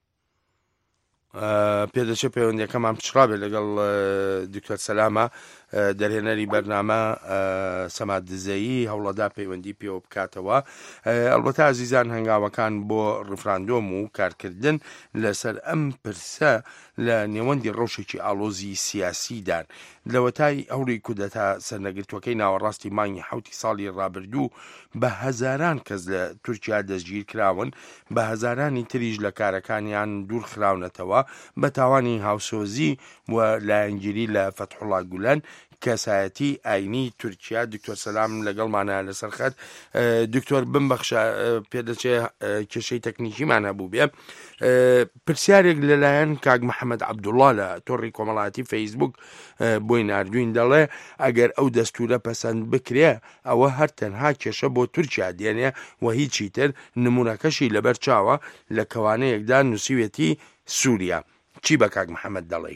پێدەچێ پەیوەندیەکەمان پچڕابێ لەگەڵ دکتۆر سەلامە دەرهێنەری بەرنامە سەماد دزەیی هەوڵەدا پەیوەندی پێوە بکاتەوە ئەلبەتە عزیزان هەنگاوەکان بۆ ڕفراندۆم و کارکردن لەسەر ئەم پرسە لە نێوەندی ڕەوشێکی ئاڵۆزی سیاسیدان لەوەتای ئەوڕی کودەتا سەرنەگرتوەکەی ناوەڕاستی مانگی حوتی ساڵی ڕابردوو بە هەزاران کەس لە تورکیا دەستگیر کراون بە هەزارانی تریش لە کارەکانیان دوور خراونەتەوە بە تاوانی هاوسۆزی و لایەنگیری لە فەتحوڵا گولەن کەسایەتی ئاینی تورکیا دکتۆر سەلام لەگەڵمانە لەسەر خەت دکتۆر بمبەخشە پێدەچێ کێشەی تەکنیکیمان هەبوو بێ پرسیارێک لەلایەن کاک محەممەد عەبدوڵڵا لە تۆڕی کۆمەڵایەتی فەیسبوک بۆی ناردوین دەڵێ ئەگەر ئەو دەستورە پەسەند بکرێ ئەوە هەر تەنها کێشە بۆ تورکیا دێنێ و هیچی تر نمونونەکەشی لەبەر چاوە لە کەوانەیەکدا نووسیوێتی سووریا چی بە کاک محەممەد دەڵێ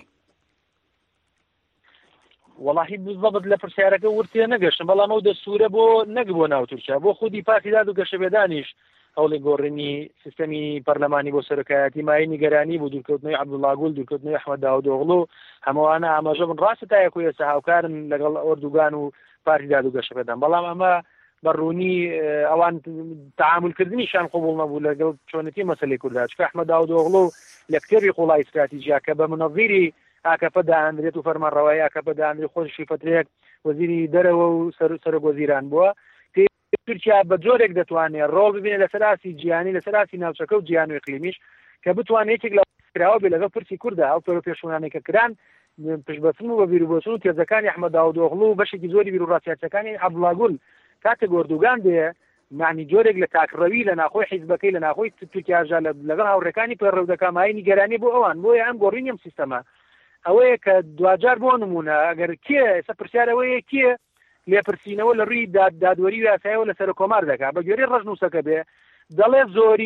وەڵاهی بزەبت لە پرسیارەکە ورتێ نەگەشتم بەڵام ئەو دەستورە بۆ نەگبووە ناو تورکیا بۆ خودی پارتیداد و گەشەبێدانیش هەوڵی گۆڕینی سیستەمی پەرلەمانی بۆ سەرۆکایەتی مای نیگەرانی بۆ دوورکەوتنەوەی عەبدوڵڵا گول دوورکەوتنەوەی ئەحمەد داوودۆغڵو هەمووانە ئاماژە بن ڕاستە تا یەک ئێستا هاوکارن لەگەڵ ئۆردوگان و پارتیداد و گەشەبێدان بەڵام ئەمە بەڕوونی ئەوان تعاملکردنیشان قبوڵ نەبوو لەگەڵ چۆنەتی مەسەلەی کورددا چکە ئەحمەد داوودۆغڵو لە کتێبی قوڵای استراتیژیا کە بە منەظیری ئاکەپە داهاندرێت و فەرمانڕەوایی ئاکەپە داهاندرێت خۆشی فترێک وەزیری دەرەوە و سەرۆکوەزیران بووە تورکیا بە جۆرێک دەتوانێت ڕۆڵ ببینێت لە سەراسی جیهانی لە سەراسی ناوچەکە و جیهان و ئیقلیمیش کە بتوانێت یەکێک لە کراوە بێ لەگەڵ پرسی کووردا ئەو پێشوانەی کە کران پشتبەچن و بە بیرروبۆچون و تێزەکانی ئەحمەد داوودۆغڵو و بەشێکی زۆری بیرروڕاستیاتەکانی عەبدوڵڵا گول کاتێک ئۆردوگان دێ معنی جۆرێک لە تاکڕەوی لە ناخۆی حیزبەکەی لە ناخۆی تورکیاژە لەگەڵ هاوڕێکانی پەیڕەودەکامایی نیگەرانی بۆ ئەوان بۆیە ئەم گۆڕینی ئەم سیستەمە ئەوەیە کە دوجار بۆ نمونە ئەگەر کێ ئێستا پرسیارەوەیە کێ لێپرسینەوە لە ڕووی دادوەری و یاسایەوە لەسەر کۆمار دەکات بە گوێرەی ڕەشنووسەکە بێ دەڵێ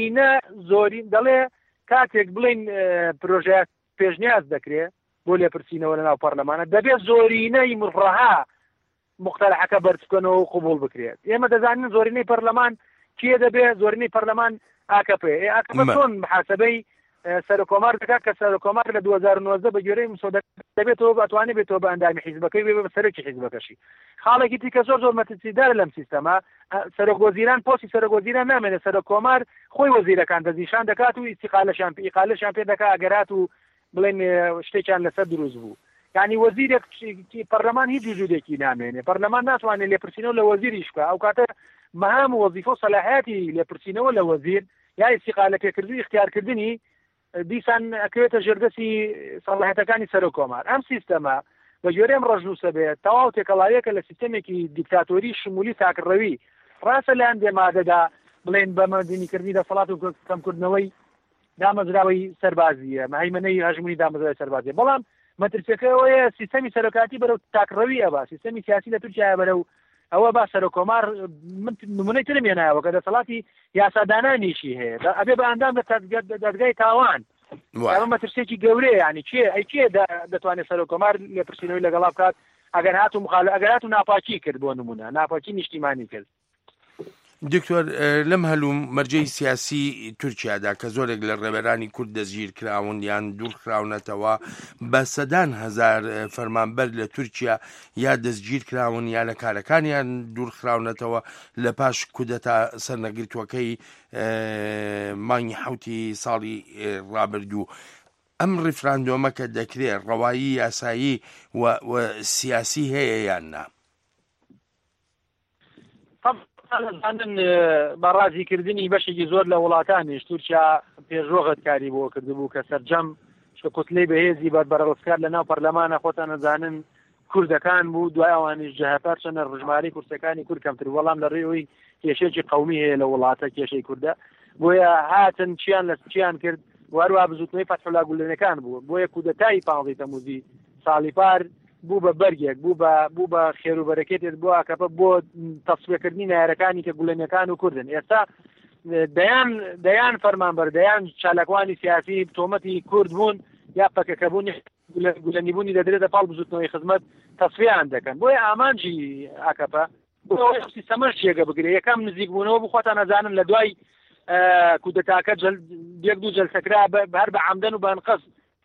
زۆرین دەڵێ کاتێک بڵین پرۆژەیە پێشنیاز دەکرێت بۆ لێپرسینەوە لە ناو پەرلەمانە دەبێت زۆرینەی مڕەها مختەرحەکە بەرزکەنەوە و قبول بکرێت ئێمە دەزانین زۆرینەی پەرلەمان کێ دەبێت زۆرینەی پەرلەمان ئاکەپێ ئاکەپە چۆن محاسبەی سەرۆکۆمار دەکات کە سەرۆکۆمار لە 2019 بە گوێرەی مسۆدە دەبێتەوە بەتوانێت بێتەوە بە ئەندامی حیزبەکەی بێ بە سەرۆکی حیزبەکەشی خاڵێکی دیکە زۆر مەترسیدارە لەم سیستەمە سەرۆکوەزیران پۆستی سەرۆکوەزیران نامێنێت سەرۆکۆمار خۆی وەزیرەکان دەزیشان دەکات و ئیقالەشان پێ دەکات ئەگەرات و بڵێن شتێکیان لەسەر دروست بوو یعنی وەزیرێک پەرلەمان هیچ وجودێکی نامێنێ پەرلەمان ناتوانێت لێپرسینەوە لە وەزیریش بکات ئەو کاتە مەهام و وەزیفە و سەلاحیاتی لێپرسینەوە لە وەزیر یا ئیستیقالە پێکردنی اختیارکردنی دیسان ئەکەوێتە ژێردەسی سەڵاحەتەکانی سەرۆکۆمار ئەم سیستەمە بە جۆرەم ڕژنووسە بێت تەواو تێکەڵاویەکە لە سیستەمێکی دیکتاتۆری شمولی تاکڕەوی ڕاستە لە هەندێ مادەدا بڵێن بە مەردینیکردنی دەسەڵات و کەمکردنەوەی دامەزراوەی سەربازیە مەهیمنەی هەژمونی دامەزراوی سەربازیە بەڵام مەترسیەکەەوەیە سیستەمی سەرۆکاتی بەرەو تاکڕەوی ئەوە سیستەمی سیاسی لە تورکیا بەرەو ئەوە با سەرۆکۆمار نمونەی ترم هێنایەوە کە دەسەڵاتی یاسادانانیشی هەیە ئەبێ بە ئەندام لە دادگای تاوان ئەمە مەترسێکی گەورەیە ینی چێ دەتوانێت سەرۆکۆمار لێ پرسیینەوەی لەگەڵا بکات ئەگەر هات و ناپاکی کرد بۆ نمونە ناپاکی نیشتیمانی کرد. دکتۆر لەم هەلوم مەرجەی سیاسی تورکیادا کە زۆرێک لە ڕێبەرانی کورد دەستگیر کراون یان دوورخراونەتەوە بە سەدان هەزار فەرمانبەر لە تورکیا یا دەستگیر کراون یا لە کارەکانیان دوورخراونەتەوە لە پاش کودەتا سەرنەگرتووەکەی مانگی حوتی ساڵی ڕابردوو. ئەم ڕیفراندۆمە کە دەکرێت ڕەوایی یاسایی و سیاسی هەیە یان نا؟ زانن بەڕازیکردنی بەشێکی زۆر لە وڵاتانیش تورکیا پێشۆغت کاری بۆ کردبوو کە سەرجەم کوتلەی بەهێزی بەرپەرستکار لە ناو پەرلەمانە خۆتان نەزانن کوردەکان بوو دوای ئەوانیش جەهەتار چەنە ڕژمارەی کورسەکانی کورد کەمتر وەڵام لە ڕێەوەی کێشێکی قەومی هەیە لە وڵاتە کێشەی کوردە بۆیە هاتن چیان لە چیان کرد وارووا بزوتنەوەی فەتحولا گولێنەکان بوو بۆیە کودەتای 15 تەموزی ساڵی پار بوو بە بەرگێک بوو بە خێروبەرەکێتێت بۆ ئاکەپە بۆ تەسویەکردنی نایەرەکانی کە گولێنەکان و کوردن ئێستا دەیان فەرمانبەر دەیان چالاکوانی سیاسی تۆمەتی کورد بوون یا پەکەکەبوونی گولەنیبوونی دەدرێتە پاڵ بزوتنەوەی خزمەت تەسویان دەکەن بۆیە ئامانجی ئاکەپە بۆ سیستەمەش جێگە بگرێت یەکەم نزیک بوونەوە بخواتان نەزانن لە دوای کودەتاکە یەک دوو جەلسەکرا هەر بە عەمدەن و بەنقەس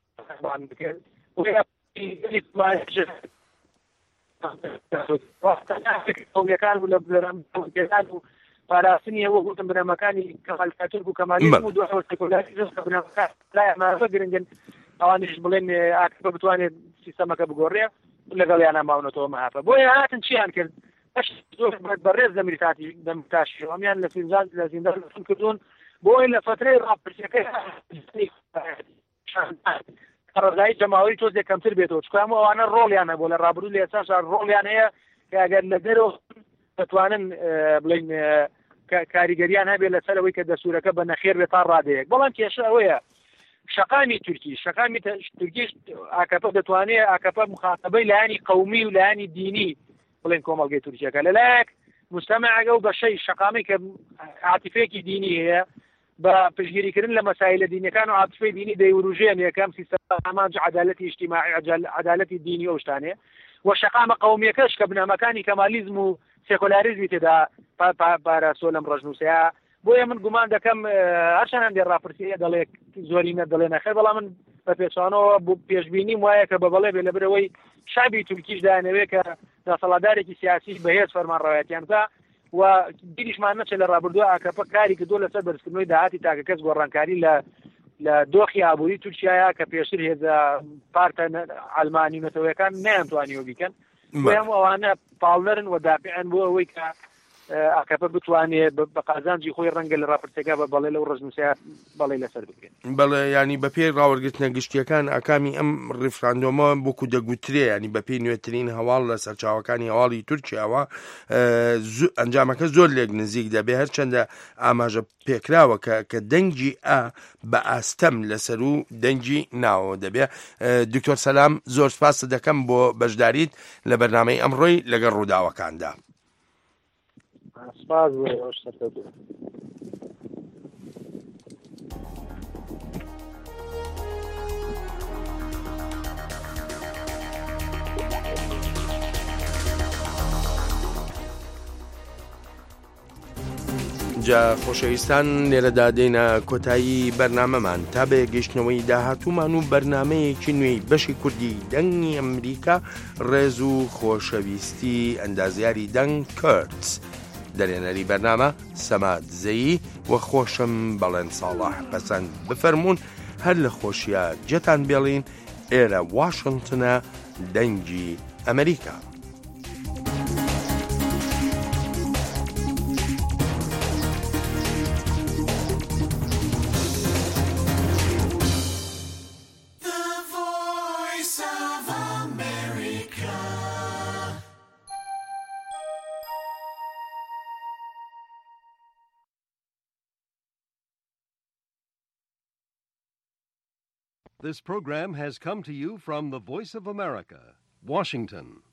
قومیەکان و لە بلەران و پاراستنی ئەوە گوتم بنەمەکانی کەمالاتورک و کەمالیزم و دوای سێکۆلاریزم کە بنەمەکان لایەمە گرنگن ئەوانیش بڵێن ئاکەپە بتوانێت سیستەمەکە بگۆڕێ لەگەڵیان ئاماونەتەوە مەهافە بۆیە هاتن چیان کرد زۆر بەڕێز دەمتاشی ئەمیان لە زیندان کردوون بۆی لە فترەی ڕاپرسیەکەی ڕزایی جەماوەری تۆزێک کەمتر بێتەوە چکام ئەوانە ڕۆڵیانە بۆ لە ڕابردوو لە ئێستا ڕۆڵیان هەیە کە ئەگەر لە دەرەوە دەتوانن بڵین کاریگەریان هەبێت لەسەرەوەی کە دەسوورەکە بە نەخێر بێت تا ڕادەیەک بەڵام کێشە ئەوەیە شەقامی تورکیش ئاکەپە دەتوانێت ئاکەپە مخاتەبەی لایانی قەومی و لایانی دینی بڵێن کۆمەڵگەی تورکیەکە لەلایەک مستەمعەکە و بەشەی شەقامی کە عاتیفێکی دینی هەیە بە پشگیریکردن لە مەسایلە دینیەکان و عاتیفەی دینی دەیوروژێن یەکەم سیستەم ئامانج عەدالەتی ئیجتیماعی عەدالەتی دینی ئەو شتانەیە و شەقامە قەومیەکەش کە بنەمەکانی کەمالیزم و سێکۆلاریزمی تێدا پاراسۆ لەم ڕژنووسەیە بۆیە من گومان دەکەم هەرچەند هەندێک ڕاپرسیە دەڵێ زۆرینە دەڵێ نەخێر بەڵام من بە پێچوانەوە پێشبینیم وایە کە بە بەڵێ بێ لەبرەوەی شابی تورکیش دایانەوێت کە دەسەڵاتدارێکی سیاسی بەهێز فەرمانڕەوایەتیان بکە و دیریشمان نەچێت لە ڕابردووە ئاکەپە کاری کردو لەسەر بەرزکردنەوەی داهاتی تاکە کەس گۆڕانکاری لە دۆخی ئابووری تورکیایە کە پێشتر هێزە پارتە ئەلمانی نەتەوەیەکان نەیانتوانیەوە بیکەن بۆیە ئەوانە پاڵنەرن و دافعن بۆ ئەوەی کە ئاکەپە بتوانێت بە قازانجی خۆی ڕەنگە لە ڕاپرسەکە بە بەڵێ لەو ڕژنووسەیە بەڵێ لەسەر بکرێن بەڵێ ینی بە پێی ڕاوەرگرتنە گشتیەکان ئاکامی ئەم ڕیفراندۆمە بۆکو دەگوترێ ینی بە پێی نوێترین هەواڵ لە سەرچاوەکانی هەواڵی تورکیاوە ئەنجامەکە زۆر لێک نزیک دەبێ هەرچەندە ئاماژە پێکراوە کە دەنگی بە ئاستەم لەسەر و دەنگی ناوە دەبێ. دکتۆر سەلام زۆر سپاس دەکەم بۆ بەشداریت لە بەرنامەی ئەمڕۆی لەگەڵ ڕووداوەکاندا. سپاس بۆ ئەوەش سەرکەوتووە. جا خۆشەویستان لێرەدا دێنە کۆتایی بەرنامەمان تا بە گەشتنەوەی داهاتوومان و بەرنامەیەکی نوێی بەشی کوردی دەنگی ئەمریکا ڕێز و خۆشەویستی ئەندازیاری دەنگ کورتس. دەرێنەری بەرنامە سەماد زەیی و خۆشم بەڵێن ساڵح پەسەند بفەرمونون هەر لە خۆشیە جەتان بێڵین ئێرە واشنگتنە دەنگی ئەمریکا. The Voice of America. This program has come to you from the Voice of America, Washington.